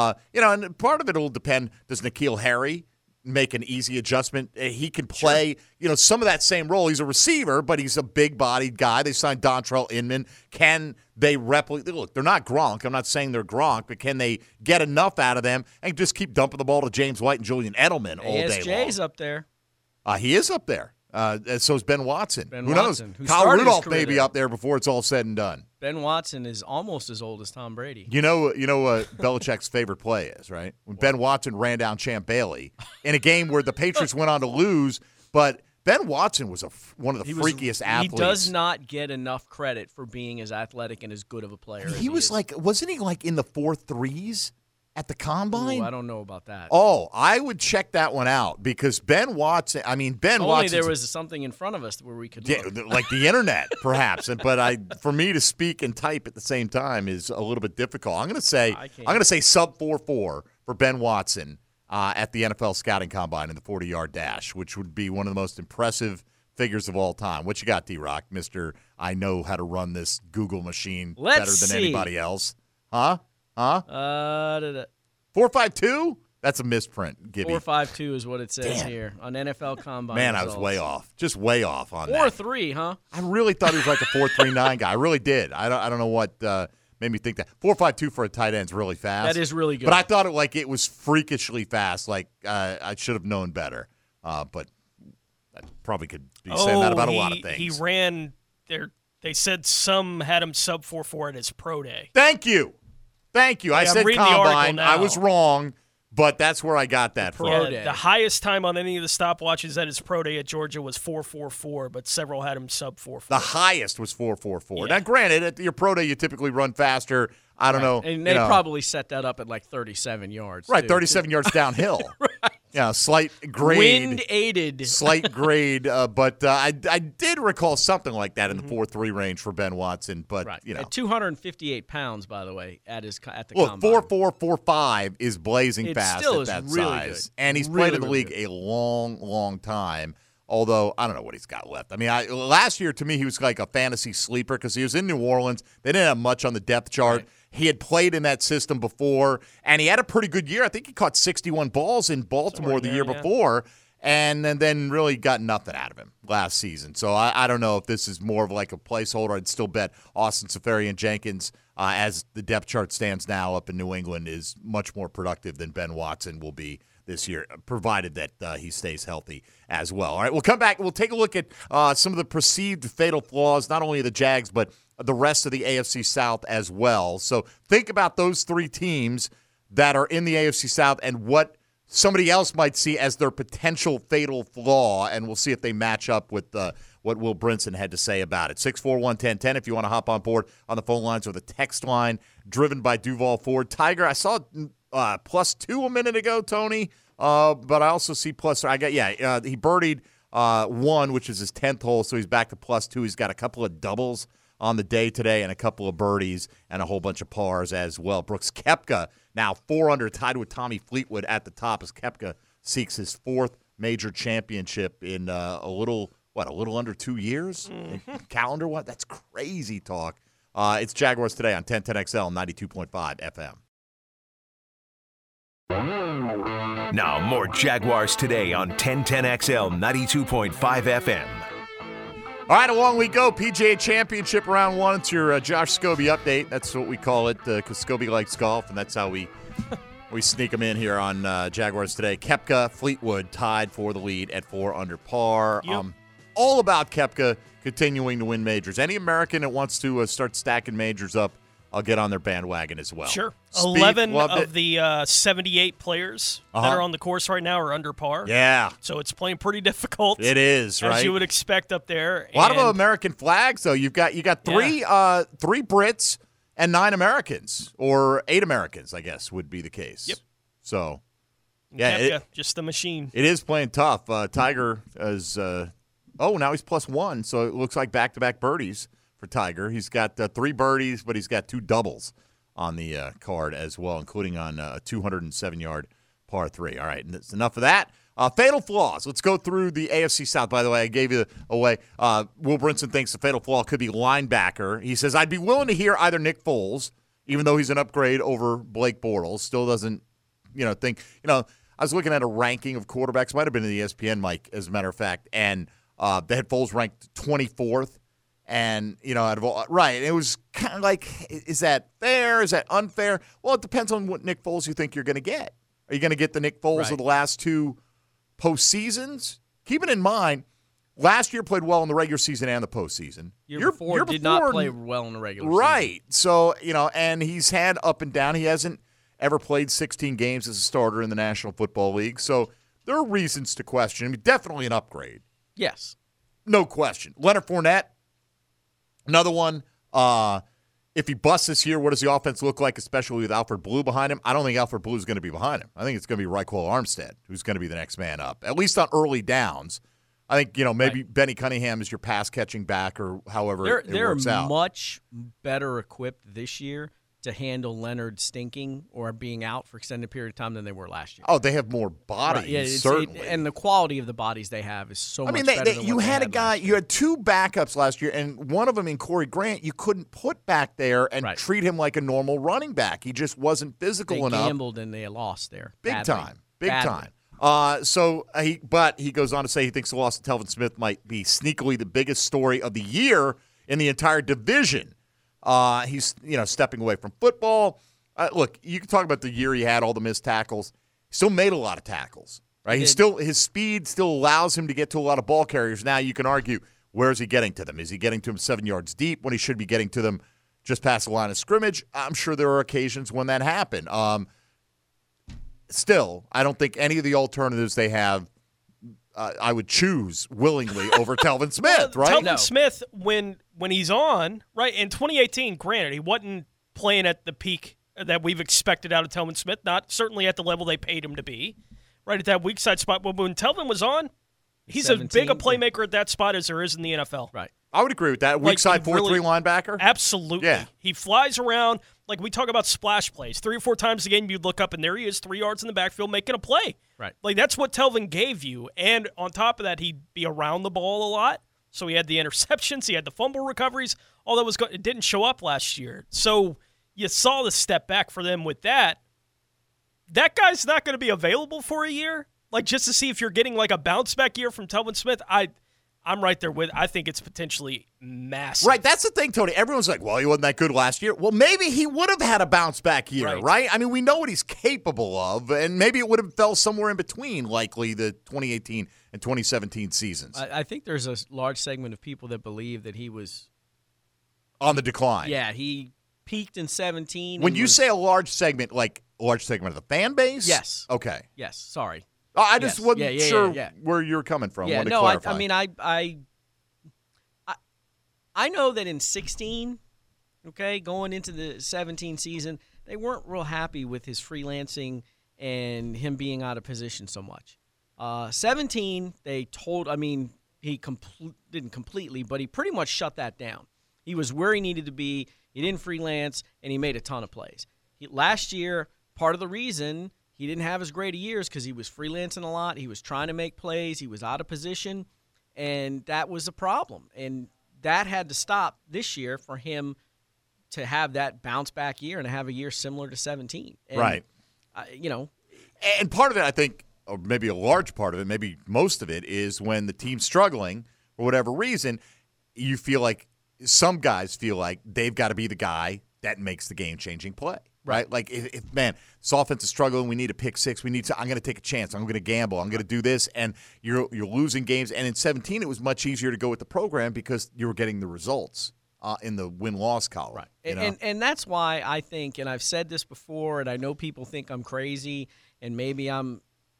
and part of it will depend, does N'Keal Harry make an easy adjustment? He can play, some of that same role. He's a receiver, but he's a big-bodied guy. They signed Dontrell Inman. Can they replicate? Look, they're not Gronk. I'm not saying they're Gronk, but can they get enough out of them and just keep dumping the ball to James White and Julian Edelman all day long? ASJ's up there. He is up there. So is Ben Watson. Who Watson, knows? Kyle Rudolph may be up there before it's all said and done. Ben Watson is almost as old as Tom Brady. You know what Belichick's favorite play is, right? When Ben Watson ran down Champ Bailey in a game where the Patriots went on to lose, but Ben Watson was one of the freakiest athletes. He does not get enough credit for being as athletic and as good of a player. He was wasn't he like in the 4.3s at the combine? Ooh, I don't know about that. Oh, I would check that one out because Ben Watson. Only there was something in front of us where we could look. Like the internet, perhaps. But for me to speak and type at the same time is a little bit difficult. I'm going to say sub 4.4 for Ben Watson at the NFL scouting combine in the 40-yard dash, which would be one of the most impressive figures of all time. What you got, D-Rock, Mr. I know how to run this Google machine better than anybody else. Huh? 4.52? That's a misprint, Gibby. 4.52 is what it says here on NFL Combine. Man, results. I was way off. Just way off on that. 4.3, huh? I really thought he was like a 4.39 guy. I really did. I don't know what made me think that. 4.52 for a tight end is really fast. That is really good. But I thought it was freakishly fast. Like I should have known better. But I probably could be saying that about a lot of things. He ran there. They said some had him sub 4.4 at his pro day. Thank you. I said combine. I was wrong, but that's where I got that from. The highest time on any of the stopwatches at his pro day at Georgia was 4.44, but several had him sub 4.4. The highest was 4.44. Now, granted, at your pro day, you typically run faster. I don't know. And they probably set that up at like 37 yards. Right, too. 37 yards downhill. Right. Yeah, slight grade. Wind-aided. Slight grade, but I did recall something like that in the 4.3 range for Ben Watson. But, At 258 pounds, by the way, at the combine. 4.4, 4.5 is blazing fast still at that really size. Good. And he's played in the league a long, long time. Although, I don't know what he's got left. Last year, to me, he was like a fantasy sleeper because he was in New Orleans. They didn't have much on the depth chart. Right. He had played in that system before, and he had a pretty good year. I think he caught 61 balls in Baltimore the year before, and then really got nothing out of him last season. So I don't know if this is more of like a placeholder. I'd still bet Austin Seferian-Jenkins, as the depth chart stands now up in New England, is much more productive than Ben Watson will be this year, provided that he stays healthy as well. All right, we'll come back. We'll take a look at some of the perceived fatal flaws, not only of the Jags, but the rest of the AFC South as well. So think about those three teams that are in the AFC South and what somebody else might see as their potential fatal flaw, and we'll see if they match up with what Will Brinson had to say about it. 641-1010 if you want to hop on board on the phone lines or the text line, driven by Duval Ford. Tiger, I saw +2 a minute ago, Tony, but I also see he birdied 1, which is his 10th hole, so he's back to +2. He's got a couple of doubles on the day today and a couple of birdies and a whole bunch of pars as well. Brooks Koepka now 4 under, tied with Tommy Fleetwood at the top as Koepka seeks his 4th major championship in a little under 2 years? Calendar, what? That's crazy talk. It's Jaguars Today on 1010XL 92.5 FM. Now more Jaguars Today on 1010XL 92.5 FM. All right, along we go. PGA Championship Round 1. It's your Josh Scobie update. That's what we call it because Scobie likes golf, and that's how we sneak them in here on Jaguars Today. Koepka, Fleetwood tied for the lead at 4 under par. Yep. All about Koepka continuing to win majors. Any American that wants to start stacking majors up, I'll get on their bandwagon as well. Sure. Speed, 11 loved of it. the 78 players that are on the course right now are under par. Yeah. So it's playing pretty difficult. It is, right? As you would expect up there. A lot of American flags, though. You got three Brits and 9 Americans, or 8 Americans, I guess, would be the case. Yep. So, yeah. Koepka, just the machine. It is playing tough. Tiger is, now he's +1, so it looks like back-to-back birdies for Tiger. He's got 3 birdies, but he's got 2 doubles on the card as well, including on a 207-yard par 3. All right, and that's enough of that. Fatal flaws. Let's go through the AFC South. By the way, I gave you away. Will Brinson thinks the fatal flaw could be linebacker. He says, I'd be willing to hear either Nick Foles, even though he's an upgrade over Blake Bortles. Still doesn't, think. I was looking at a ranking of quarterbacks. Might have been in the ESPN, Mike, as a matter of fact. And they had Foles ranked 24th. And, out of all, right, it was kind of like, is that fair? Is that unfair? Well, it depends on what Nick Foles you think you're going to get. Are you going to get the Nick Foles of the last 2 postseasons? Keep it in mind, last year played well in the regular season and the postseason. Year before did not play well in the regular season. Right. So, and he's had up and down. He hasn't ever played 16 games as a starter in the National Football League. So there are reasons to question him. Definitely an upgrade. Yes. No question. Leonard Fournette, another one. If he busts this year, what does the offense look like, especially with Alfred Blue behind him? I don't think Alfred Blue is going to be behind him. I think it's going to be Raquel Armstead who's going to be the next man up, at least on early downs. I think, maybe Benny Cunningham is your pass-catching back or however it works out. They're much better equipped this year to handle Leonard stinking or being out for extended period of time than they were last year. Oh, they have more bodies, certainly. And the quality of the bodies they have is so much better than you what had they a guy, you had 2 backups last year, and one of them in Corey Grant, you couldn't put back there and treat him like a normal running back. He just wasn't physical enough. They gambled and they lost there. Big time. He goes on to say he thinks the loss of Telvin Smith might be sneakily the biggest story of the year in the entire division. He's stepping away from football. Look, you can talk about the year he had, all the missed tackles. He still made a lot of tackles, right? His speed still allows him to get to a lot of ball carriers. Now you can argue, where is he getting to them? Is he getting to them 7 yards deep when he should be getting to them just past the line of scrimmage? I'm sure there are occasions when that happened. Still, I don't think any of the alternatives they have I would choose willingly over Telvin Smith, right? Telvin Smith, when he's on, right, in 2018, granted, he wasn't playing at the peak that we've expected out of Telvin Smith, not certainly at the level they paid him to be, right, at that weak side spot. But when Telvin was on, he's as big a playmaker at that spot as there is in the NFL. Right. I would agree with that. Weak side 4-3 linebacker? Absolutely. Yeah. He flies around. Like we talk about splash plays. 3 or 4 times a game you'd look up, and there he is, 3 yards in the backfield making a play. Right. Like that's what Telvin gave you. And on top of that, he'd be around the ball a lot. So he had the interceptions. He had the fumble recoveries. All that was good. It didn't show up last year. So you saw the step back for them with that. That guy's not going to be available for a year. Like just to see if you're getting like a bounce back year from Telvin Smith, I'm right there with. I think it's potentially massive. Right, that's the thing, Tony. Everyone's like, well, he wasn't that good last year. Well, maybe he would have had a bounce-back year, right? I mean, we know what he's capable of, and maybe it would have fell somewhere in between, likely, the 2018 and 2017 seasons. I think there's a large segment of people that believe that he was on the decline. Yeah, he peaked in 17. When you say a large segment, like a large segment of the fan base? Yes. Okay. Yes, sorry. I just wasn't sure where you're coming from. Yeah, no, I mean, I know that in 16, okay, going into the 17 season, they weren't real happy with his freelancing and him being out of position so much. 17, he didn't completely, but he pretty much shut that down. He was where he needed to be. He didn't freelance, and he made a ton of plays. Last year, part of the reason he didn't have as great a year is because he was freelancing a lot. He was trying to make plays. He was out of position, and that was a problem. And that had to stop this year for him to have that bounce-back year and to have a year similar to 17. And, right. And part of it, I think, or maybe a large part of it, maybe most of it, is when the team's struggling for whatever reason, you feel like some guys feel like they've got to be the guy that makes the game-changing play, right? Like, if man, this offense is struggling, we need a pick six, I'm going to take a chance, I'm going to gamble, I'm going to do this, and you're losing games. And in 17, it was much easier to go with the program because you were getting the results in the win-loss column. Right. And that's why I think, and I've said this before, and I know people think I'm crazy, and maybe I'm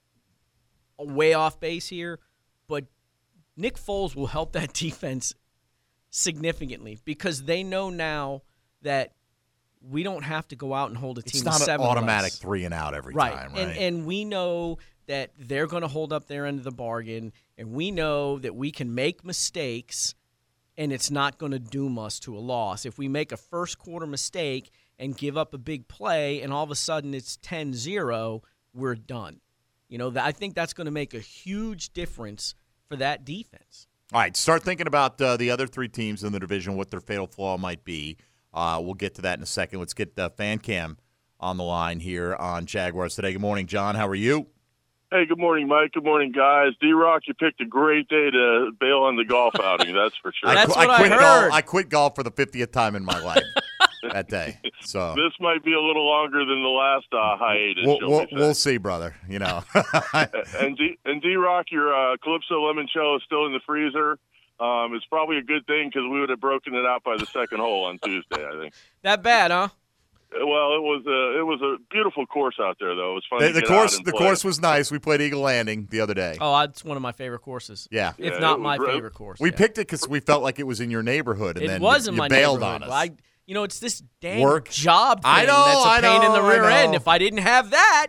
way off base here, but Nick Foles will help that defense significantly because they know now that we don't have to go out and hold a team to 7 It's not an automatic less. 3 and out every time, right? And we know that they're going to hold up their end of the bargain, and we know that we can make mistakes, and it's not going to doom us to a loss. If we make a first-quarter mistake and give up a big play, and all of a sudden it's 10-0, we're done. I think that's going to make a huge difference for that defense. All right, start thinking about the other 3 teams in the division, what their fatal flaw might be. We'll get to that in a second. Let's get Fan Cam on the line here on Jaguars Today. Good morning, John. How are you? Hey, good morning, Mike. Good morning, guys. D-Rock, you picked a great day to bail on the golf outing, that's for sure. That's what I heard. I quit golf for the 50th time in my life that day. So this might be a little longer than the last hiatus. We'll see, brother. And D-Rock, your Calypso Limoncello is still in the freezer. It's probably a good thing because we would have broken it out by the second hole on Tuesday, I think. That bad, huh? Well, it was a beautiful course out there, though. It was fun to get out and the play. course was nice. We played Eagle Landing the other day. Oh, it's one of my favorite courses. Yeah. If not my favorite course. We picked it because we felt like it was in your neighborhood, and then was in you my bailed neighborhood. on us. It's this dang job thing I know, that's a pain in the rear I know. end. If I didn't have that.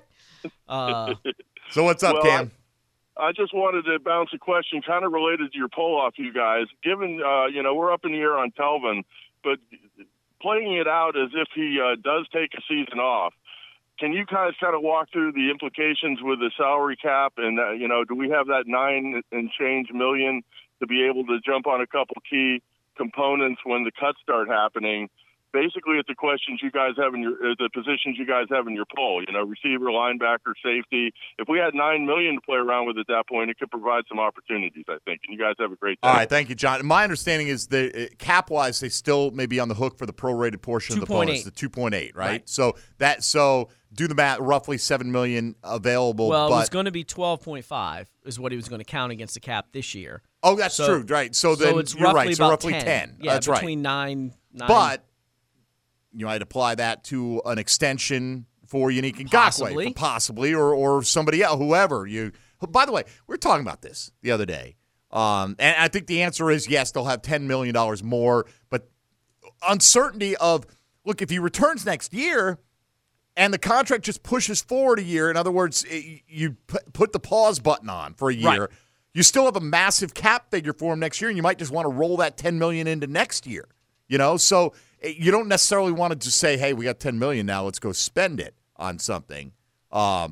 So what's up, Cam? I just wanted to bounce a question kind of related to your poll off, you guys. Given, we're up in the air on Telvin, but playing it out as if he does take a season off, can you guys kind of walk through the implications with the salary cap? And, do we have that 9 and change million to be able to jump on a couple key components when the cuts start happening? Basically, it's the questions you guys have the positions you guys have in your poll. Receiver, linebacker, safety. If we had $9 million to play around with at that point, it could provide some opportunities, I think. And you guys have a great day. All right, thank you, John. My understanding is that cap-wise, they still may be on the hook for the prorated portion of the bonus, the 2.8, right? So do the math. Roughly $7 million available. Well, it was going to be 12.5 is what he was going to count against the cap this year. Oh, that's true, right? So then it's you're roughly right. So about roughly 10. Yeah, that's between right. 9. But you might apply that to an extension for Unique Ngakoue, possibly, or somebody else, whoever you. By the way, we were talking about this the other day, and I think the answer is yes. They'll have $10 million more, but uncertainty of look if he returns next year, and the contract just pushes forward a year. In other words, you put the pause button on for a year. Right. You still have a massive cap figure for him next year, and you might just want to roll that $10 million into next year. So you don't necessarily want to just say, "Hey, we got $10 million now. Let's go spend it on something." I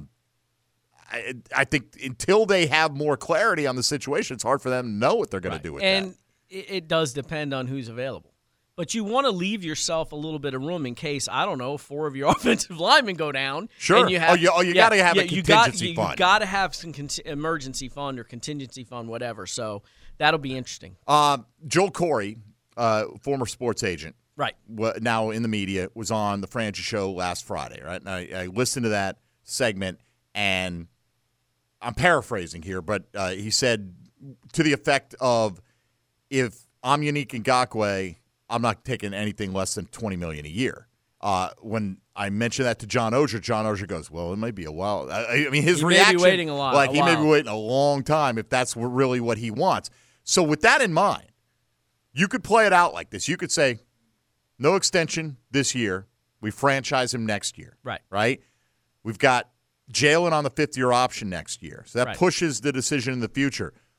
think until they have more clarity on the situation, it's hard for them to know what they're going to do with that. And it does depend on who's available. But you want to leave yourself a little bit of room in case, I don't know, 4 of your offensive linemen go down. Sure. And you have, you got to have a contingency fund. You got to have some emergency fund or contingency fund, whatever. So that'll be interesting. Joel Corey, former sports agent, right, now in the media, was on the Franchise Show last Friday, right? And I listened to that segment, and I'm paraphrasing here, but he said to the effect of, if I'm Unique Ngakoue, I'm not taking anything less than $20 million a year. When I mentioned that to John Oehser goes, "Well, it might be a while." I mean, his reaction, may be waiting a lot, like he may be waiting a long time if that's really what he wants. So with that in mind, you could play it out like this. You could say, no extension this year. We franchise him next year. Right? We've got Jalen on the 5th-year option next year. So that pushes the decision in the future.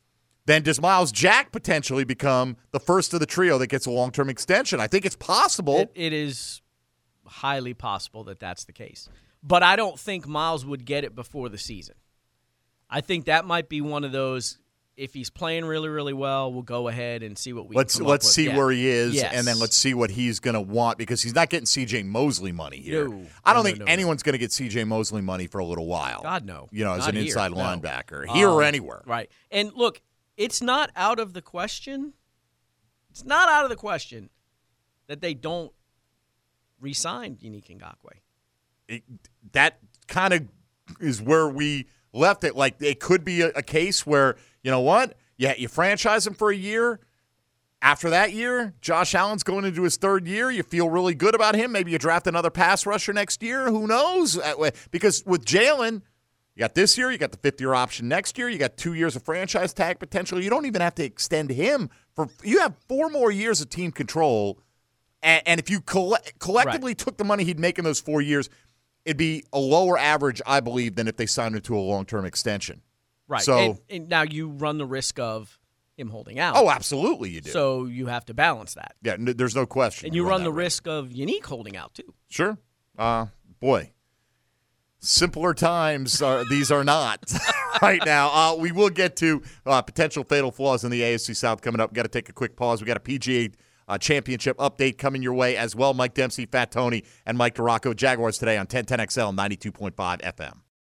then does Miles Jack potentially become the first of the trio that gets a long-term extension? I think it's possible. It is highly possible that that's the case. But I don't think Miles would get it before the season. I think that might be one of those, if he's playing really, really well, we'll go ahead and see what we can come up Let's with. see where he is, Yes. and then let's see what he's going to want, because he's not getting C.J. Mosley money here. No. I don't No, think no. anyone's going to get C.J. Mosley money for a little while. God, no. You know, as Not an here. inside No. linebacker, here or anywhere. Right. And look, it's not out of the question. It's not out of the question that they don't re-sign Yannick Ngakoue. That kind of is where we left it. Like, it could be a case where, you know what? Yeah, you franchise him for a year. After that year, Josh Allen's going into his third year. You feel really good about him. Maybe you draft another pass rusher next year. Who knows? Because with Jalen, you got this year, you got the fifth-year option next year, you got 2 years of franchise tag potential. You don't even have to extend him. You have 4 more years of team control. And if you collectively took the money he'd make in those 4 years, it'd be a lower average, I believe, than if they signed him to a long-term extension. Right. So, and now you run the risk of him holding out. Oh, absolutely you do. So you have to balance that. Yeah, there's no question. And you run the risk of Yannick holding out, too. Sure. Boy, simpler times these are not right now. We will get to potential fatal flaws in the AFC South coming up. We've got to take a quick pause. We got a PGA Championship update coming your way as well. Mike Dempsey, Fat Tony, and Mike DeRocco. Jaguars today on 1010XL 92.5 FM.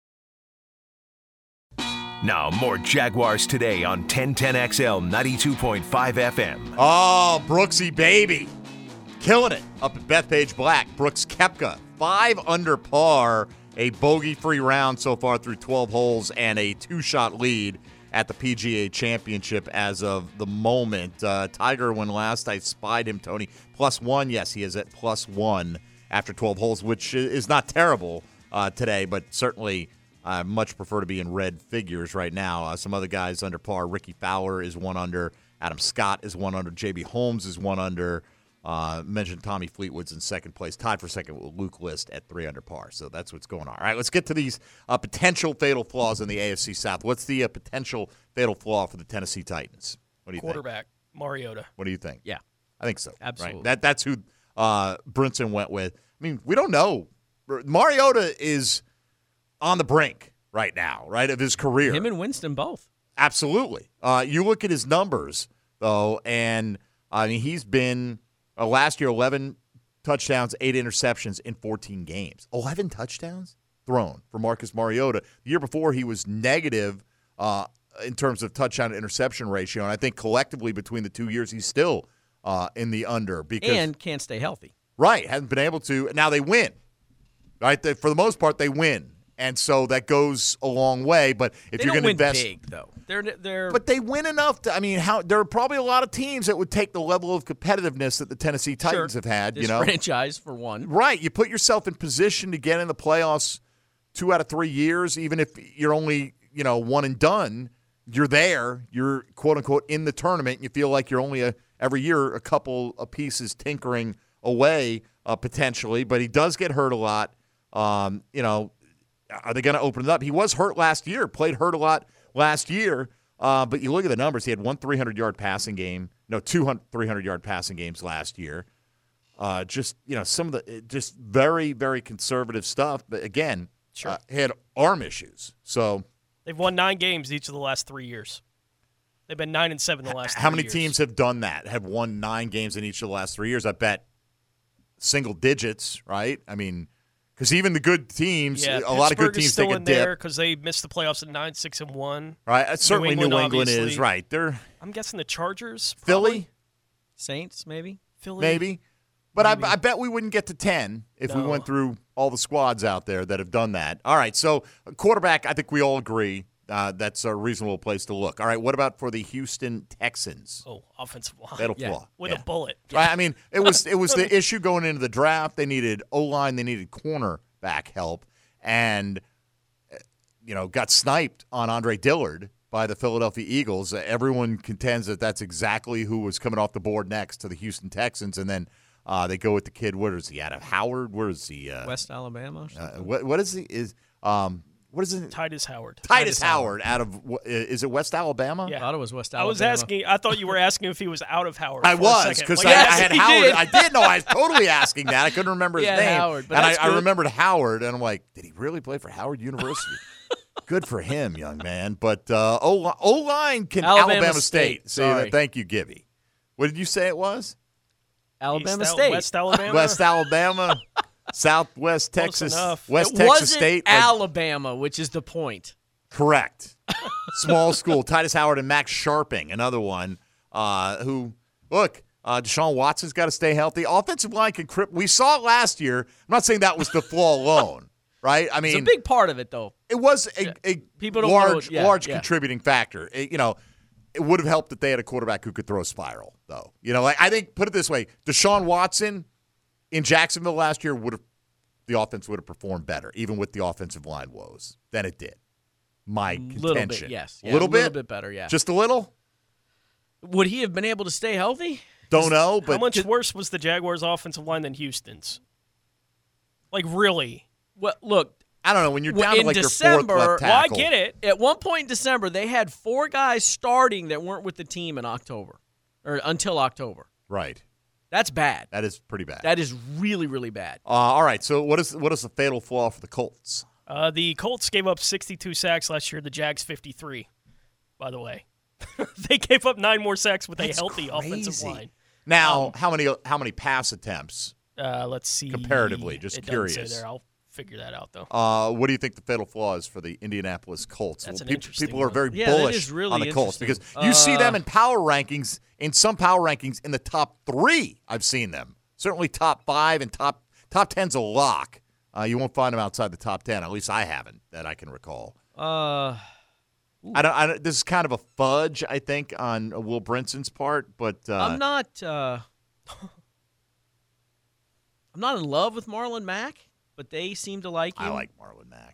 Now, more Jaguars today on 1010XL 92.5 FM. Oh, Brooksy, baby. Killing it up at Bethpage Black. Brooks Koepka, 5 under par, a bogey-free round so far through 12 holes, and a 2-shot lead at the PGA Championship as of the moment. Tiger, when last I spied him, Tony, +1. Yes, he is at +1 after 12 holes, which is not terrible today, but certainly I much prefer to be in red figures right now. Some other guys under par. Ricky Fowler is 1 under. Adam Scott is 1 under. J.B. Holmes is 1 under. Mentioned Tommy Fleetwood's in second place, tied for second with Luke List at 3 under par. So that's what's going on. All right, let's get to these potential fatal flaws in the AFC South. What's the potential fatal flaw for the Tennessee Titans? What do you Quarterback, Mariota. What do you think? Yeah. I think so. Absolutely. Right? That's who Brinson went with. I mean, we don't know. Mariota is on the brink right now, right, of his career. Him and Winston both. Absolutely. You look at his numbers, though, and I mean, he's been last year 11 touchdowns, 8 interceptions in 14 games. 11 touchdowns thrown for Marcus Mariota. The year before, he was negative in terms of touchdown to interception ratio, and I think collectively between the 2 years, he's still in the under. And can't stay healthy. Right, hasn't been able to. Now they win. Right, for the most part, they win. And so that goes a long way. But if you're going to invest, big though, they're but they win enough. There are probably a lot of teams that would take the level of competitiveness that the Tennessee Titans have had. This franchise for one, right? You put yourself in position to get in the playoffs 2 out of 3 years, even if you're only one and done. You're there. You're quote unquote in the tournament. And you feel like you're only every year a couple of pieces tinkering away potentially. But he does get hurt a lot. Are they going to open it up? He was hurt last year, played hurt a lot last year. But you look at the numbers. He had 1 300-yard passing game. No, 2 300-yard passing games last year. Some of the just very, very conservative stuff. But, again, he had arm issues. So they've won 9 games each of the last 3 years. They've been 9-7 the last 3 years. How many teams have done that, have won 9 games in each of the last 3 years? I bet single digits, right? I mean – because even the good teams, a lot of good teams take a dip. Because they missed the playoffs at 9-6-1. Right, certainly New England is right. I'm guessing the Chargers, Philly, Saints, maybe Philly, maybe. But I bet we wouldn't get to 10 if we went through all the squads out there that have done that. All right, so quarterback, I think we all agree that's a reasonable place to look. All right, what about for the Houston Texans? Oh, offensive line. Fatal flaw. With a bullet. Right, I mean, it was the issue going into the draft. They needed O-line, they needed cornerback help, and got sniped on Andre Dillard by the Philadelphia Eagles. Everyone contends that that's exactly who was coming off the board next to the Houston Texans, and then they go with the kid. What is he? Out of Howard? Where is he? West Alabama. What is he? What is it? Titus Howard. Titus Howard out of, is it West Alabama? Yeah. I thought it was West Alabama. I thought you were asking if he was out of Howard. I was, because I had Howard. I did know. I was totally asking that. I couldn't remember his name. Howard, but and I remembered Howard, and I'm like, did he really play for Howard University? Good for him, young man. But O-line can Alabama State. Sorry. Thank you, Gibby. What did you say it was? Alabama State. West Alabama. West Alabama. Southwest Texas. West it Texas wasn't State. Alabama, which is the point. Correct. Small school. Titus Howard and Max Sharping, another one who, look, Deshaun Watson's got to stay healthy. Offensive line can we saw it last year. I'm not saying that was the flaw alone, right? I mean, it's a big part of it, though. It was a People don't large contributing factor. It would have helped that they had a quarterback who could throw a spiral, though. I think, put it this way, Deshaun Watson in Jacksonville last year the offense would have performed better, even with the offensive line woes, than it did. My contention. Little bit, yes. A little bit better, yeah. Just a little? Would he have been able to stay healthy? Don't know, but how much worse was the Jaguars' offensive line than Houston's? Like, really? Well, look, I don't know. When you're down to like December, your fourth left tackle. Well, I get it. At one point in December, they had 4 guys starting that weren't with the team in October, or until October. Right. That's bad. That is pretty bad. That is really, really bad. All right. So what is the fatal flaw for the Colts? The Colts gave up 62 sacks last year. The Jags 53. By the way, they gave up 9 more sacks with a healthy offensive line. Now, how many pass attempts? Let's see. Comparatively, just it curious. Say there. I'll figure that out though. What do you think the fatal flaw is for the Indianapolis Colts? That's an interesting people are very that bullish is really on the Colts because you see them in power rankings. In some power rankings, in the top 3, I've seen them. Certainly top 5 and top 10's a lock. You won't find them outside the top 10. At least I haven't that I can recall. I don't. This is kind of a fudge, I think, on Will Brinson's part, but I'm not. I'm not in love with Marlon Mack, but they seem to like him. I like Marlon Mack.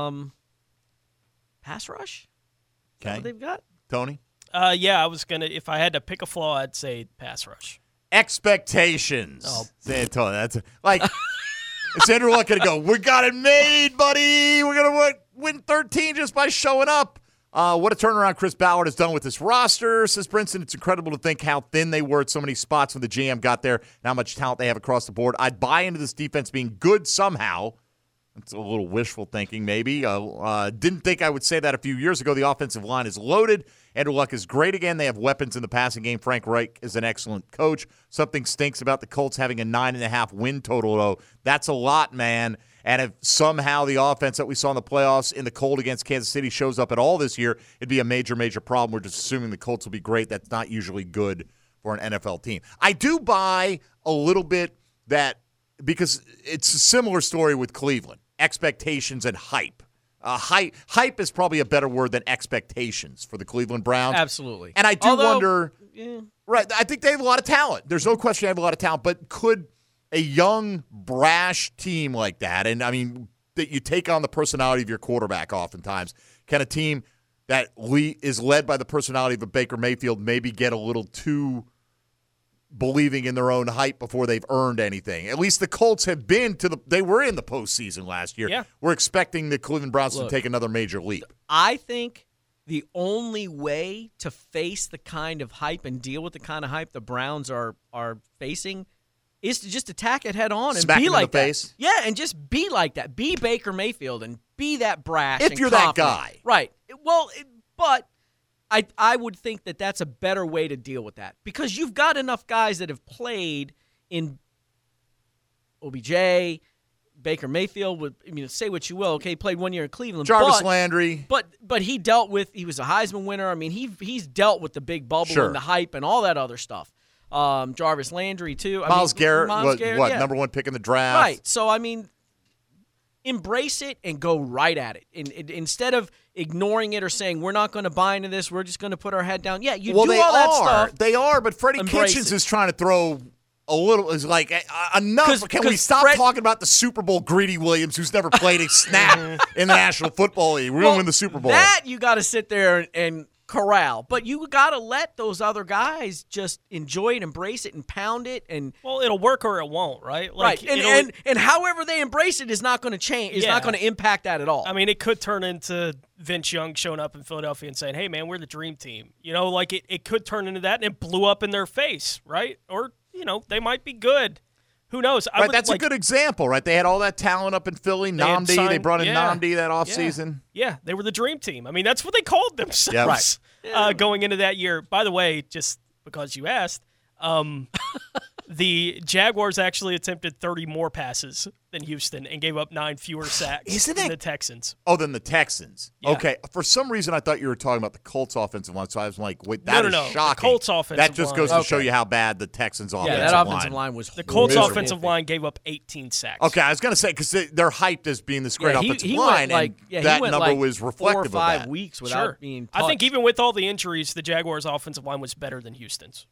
Pass rush. Is that Okay, what they've got? Tony. Yeah, I was gonna. If I had to pick a flaw, I'd say pass rush. Expectations. Oh. San Antonio. That's like. Is Andrew Luck going to go, we got it made, buddy. We're going to win 13 just by showing up. What a turnaround Chris Ballard has done with this roster, says Brinson. It's incredible to think how thin they were at so many spots when the GM got there and how much talent they have across the board. I'd buy into this defense being good somehow. It's a little wishful thinking, maybe. Didn't think I would say that a few years ago. The offensive line is loaded. Andrew Luck is great again. They have weapons in the passing game. Frank Reich is an excellent coach. Something stinks about the Colts having a 9.5 win total, though. That's a lot, man. And if somehow the offense that we saw in the playoffs in the cold against Kansas City shows up at all this year, it'd be a major, major problem. We're just assuming the Colts will be great. That's not usually good for an NFL team. I do buy a little bit that because it's a similar story with Cleveland. Expectations and hype. Hype is probably a better word than expectations for the Cleveland Browns. Absolutely. And I do wonder, right, I think they have a lot of talent. There's no question they have a lot of talent, but could a young, brash team like that, and I mean, that you take on the personality of your quarterback oftentimes, can a team that is led by the personality of a Baker Mayfield maybe get a little too believing in their own hype before they've earned anything? At least the Colts have been they were in the postseason last year. Yeah. We're expecting the Cleveland Browns to take another major leap. I think the only way to face the kind of hype and deal with the kind of hype the Browns are facing is to just attack it head on and Smack be him in like the that. face. Yeah, and just be like that. Be Baker Mayfield and be that brash. If and you're that confident. guy. Right. Well, but I would think that that's a better way to deal with that because you've got enough guys that have played in OBJ, Baker Mayfield. Say what you will. Okay, he played 1 year in Cleveland. Jarvis Landry. But he dealt with. He was a Heisman winner. I mean, he's dealt with the big bubble and the hype and all that other stuff. Jarvis Landry too. Myles Garrett, yeah. number 1 pick in the draft. Right. So I mean, embrace it and go right at it. Instead of ignoring it or saying we're not going to buy into this, we're just going to put our head down. Yeah, do all that stuff. They are, but Freddie Kitchens is trying to throw a little. Is like enough. Can we stop talking about the Super Bowl Greedy Williams, who's never played a snap in the National Football League? We're going to win the Super Bowl. That you got to sit there and corral. But you got to let those other guys just enjoy it, embrace it, and pound it. And well, it'll work or it won't, right? Like, right. And however they embrace it is not going to change. It's not going to impact that at all. I mean, it could turn into Vince Young showing up in Philadelphia and saying, hey, man, we're the dream team. You know, like it could turn into that, and it blew up in their face, right? Or, you know, they might be good. Who knows? Right, that's a good example, right? They had all that talent up in Philly. Namdi, they brought in Namdi that offseason. Yeah, they were the dream team. I mean, that's what they called themselves going into that year. By the way, just because you asked, the Jaguars actually attempted 30 more passes than Houston and gave up 9 fewer sacks than the Texans. Oh, than the Texans. Yeah. Okay. For some reason, I thought you were talking about the Colts offensive line, so I was like, wait, that is shocking. The Colts offensive line. That just goes to show you how bad the Texans offensive line. Yeah, that offensive line was the Colts offensive line gave up 18 sacks. Okay, I was going to say, because they're hyped as being this great offensive line, and that number was reflective of that. 4 or 5 weeks without being touched. I think even with all the injuries, the Jaguars' offensive line was better than Houston's.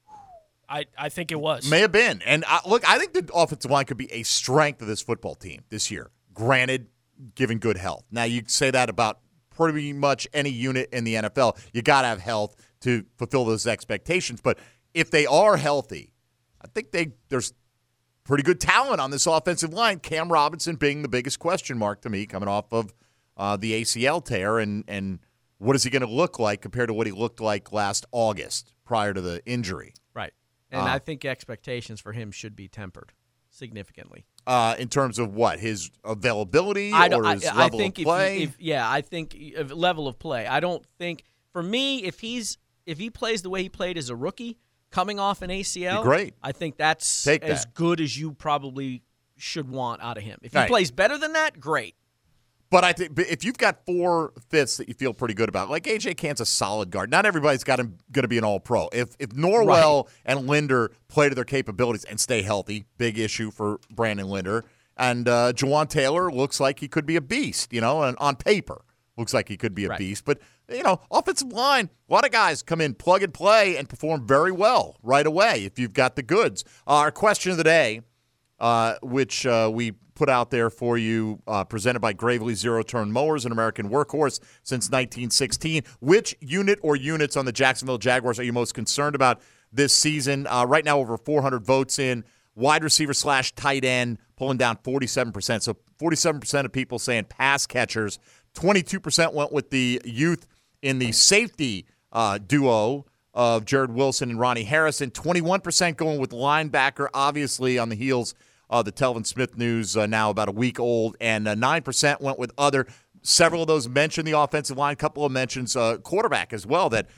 I think it was. May have been. And look, I think the offensive line could be a strength of this football team this year. Granted, given good health. Now, you say that about pretty much any unit in the NFL. You got to have health to fulfill those expectations. But if they are healthy, I think there's pretty good talent on this offensive line. Cam Robinson being the biggest question mark to me coming off of the ACL tear. And what is he going to look like compared to what he looked like last August prior to the injury? Right. And I think expectations for him should be tempered significantly. In terms of what? His availability or his level of play? I think level of play. I don't think, for me, if he plays the way he played as a rookie, coming off an ACL, great. I think that's as good as you probably should want out of him. If he plays better than that, great. But I think if you've got 4/5 that you feel pretty good about, like A.J. Cann's a solid guard. Not everybody's going to be an all-pro. If Norwell and Linder play to their capabilities and stay healthy, big issue for Brandon Linder. And Jawan Taylor looks like he could be a beast, and on paper looks like he could be a beast. But, offensive line, a lot of guys come in, plug and play, and perform very well right away if you've got the goods. Our question of the day, which we put out there for you, presented by Gravely Zero-Turn Mowers, an American workhorse since 1916. Which unit or units on the Jacksonville Jaguars are you most concerned about this season? Right now, over 400 votes in. Wide receiver / tight end, pulling down 47%. So 47% of people saying pass catchers. 22% went with the youth in the safety duo of Jared Wilson and Ronnie Harrison. 21% going with linebacker, obviously on the heels the Telvin Smith news now about a week old, and 9% went with other. Several of those mentioned the offensive line. A couple of mentions quarterback as well. That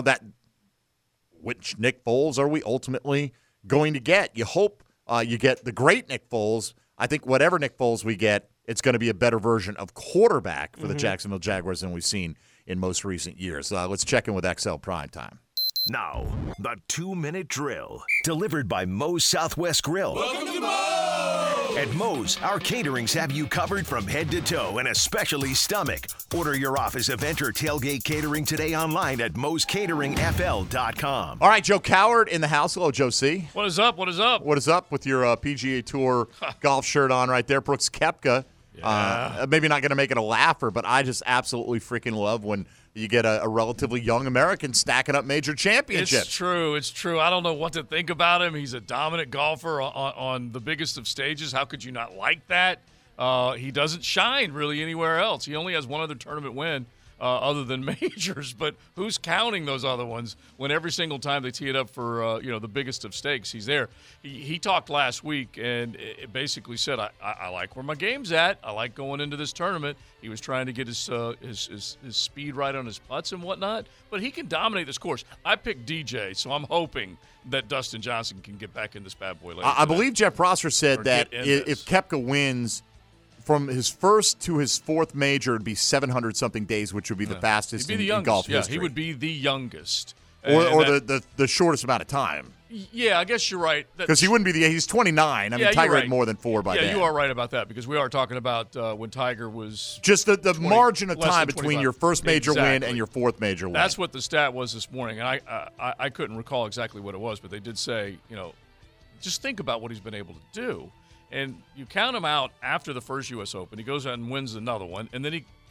which Nick Foles are we ultimately going to get? You hope you get the great Nick Foles. I think whatever Nick Foles we get, it's going to be a better version of quarterback for the Jacksonville Jaguars than we've seen in most recent years. Let's check in with XL Primetime. Now, the 2-minute drill, delivered by Moe's Southwest Grill. Welcome to Moe's! At Moe's, our caterings have you covered from head to toe, and especially stomach. Order your office event or tailgate catering today online at moescateringfl.com. All right, Joe Coward in the house. Hello, Joe C. What is up? What is up? What is up with your PGA Tour golf shirt on right there? Brooks Koepka. Yeah. Maybe not going to make it a laugher, but I just absolutely freaking love when you get a relatively young American stacking up major championships. It's true. It's true. I don't know what to think about him. He's a dominant golfer on the biggest of stages. How could you not like that? He doesn't shine really anywhere else. He only has one other tournament win other than majors, but who's counting those other ones when every single time they tee it up for the biggest of stakes, he's there. He talked last week and it basically said, I like where my game's at. I like going into this tournament. He was trying to get his speed right on his putts and whatnot, but he can dominate this course. I picked DJ, so I'm hoping that Dustin Johnson can get back in this bad boy later. I believe Jeff Prosser said that if Koepka wins from his first to his fourth major, it would be 700-something days, which would be the fastest in golf history. He would be the youngest. Or the shortest amount of time. Yeah, I guess you're right. Because he wouldn't be he's 29. I mean, Tiger had more than 4 by then. Yeah, you are right about that because we are talking about when Tiger was just the margin of time between your first major win and your fourth major win. That's what the stat was this morning, and I couldn't recall exactly what it was, but they did say, just think about what he's been able to do. And you count him out after the first U.S. Open. He goes out and wins another one, and then he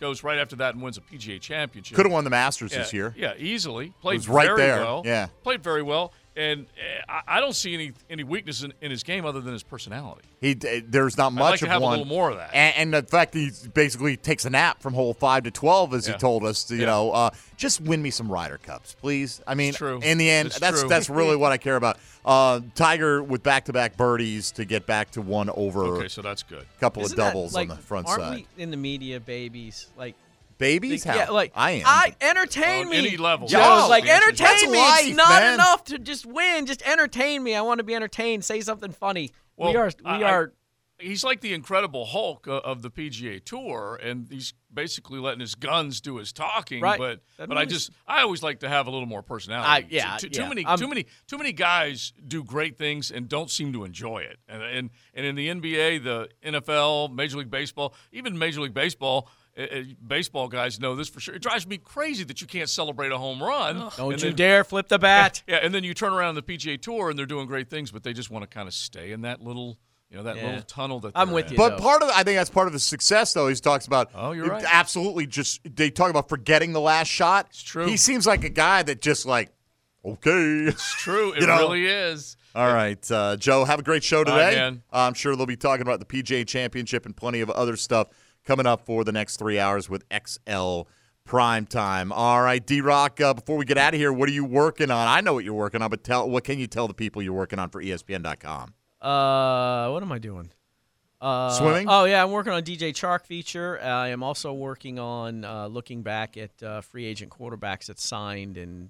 goes right after that and wins a PGA Championship. Could have won the Masters this year. Yeah, easily. Played was right very there. well. Yeah. Played very well. And I don't see any weakness in his game other than his personality. There's not much I'd like to of have one. a little more of that. And the fact that he basically takes a nap from hole 5 to 12, as he told us, just win me some Ryder Cups, please. I mean, It's true. in the end, It's that's true. really what I care about. Tiger with back-to-back birdies to get back to one over. Okay, so that's good. Couple Isn't of that, doubles like, on the front aren't side. we in the media babies? Like Babies? How? Yeah, like I am. Entertain On me. any level. Joe, Yes. like That's entertain me. life, It's not man. enough to just win. Just entertain me. I want to be entertained. Say something funny. Well, we are. He's like the Incredible Hulk of the PGA Tour, and he's basically letting his guns do his talking. Right. But I always like to have a little more personality. Too many guys do great things and don't seem to enjoy it. And in the NBA, the NFL, Major League Baseball, even Major League Baseball. Baseball guys know this for sure. It drives me crazy that you can't celebrate a home run. Don't you dare flip the bat. Yeah, and then you turn around on the PGA Tour and they're doing great things, but they just want to kind of stay in that little, little tunnel that I'm they're with in. you. But though. I think that's part of the success, though. He talks about. Oh, you're right. Absolutely, they talk about forgetting the last shot. It's true. He seems like a guy that just like, okay. It's true. It You know? really is. All right, Joe, have a great show All right, today. man. I'm sure they'll be talking about the PGA Championship and plenty of other stuff coming up for the next 3 hours with XL Primetime. All right, D-Rock, before we get out of here, what are you working on? I know what you're working on, but what can you tell the people you're working on for ESPN.com? What am I doing? Swimming? Oh, yeah, I'm working on DJ Chark feature. I am also working on looking back at free agent quarterbacks that signed and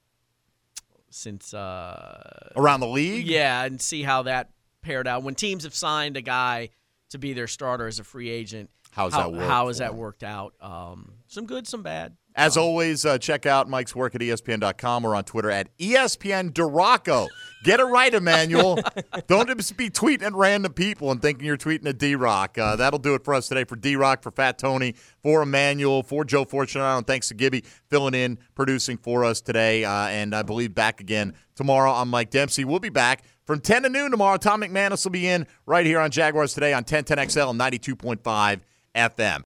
since Around the league? Yeah, and see how that paired out. When teams have signed a guy to be their starter as a free agent, How has that worked out? Some good, some bad. As always, check out Mike's work at ESPN.com or on Twitter at ESPN Duraco. Get it right, Emmanuel. Don't just be tweeting at random people and thinking you're tweeting at D-Rock. That'll do it for us today. For D-Rock, for Fat Tony, for Emmanuel, for Joe Fortunato, and thanks to Gibby filling in, producing for us today. And I believe back again tomorrow. I'm Mike Dempsey. We'll be back from 10 to noon tomorrow. Tom McManus will be in right here on Jaguars Today on 1010XL and 92.5 FM.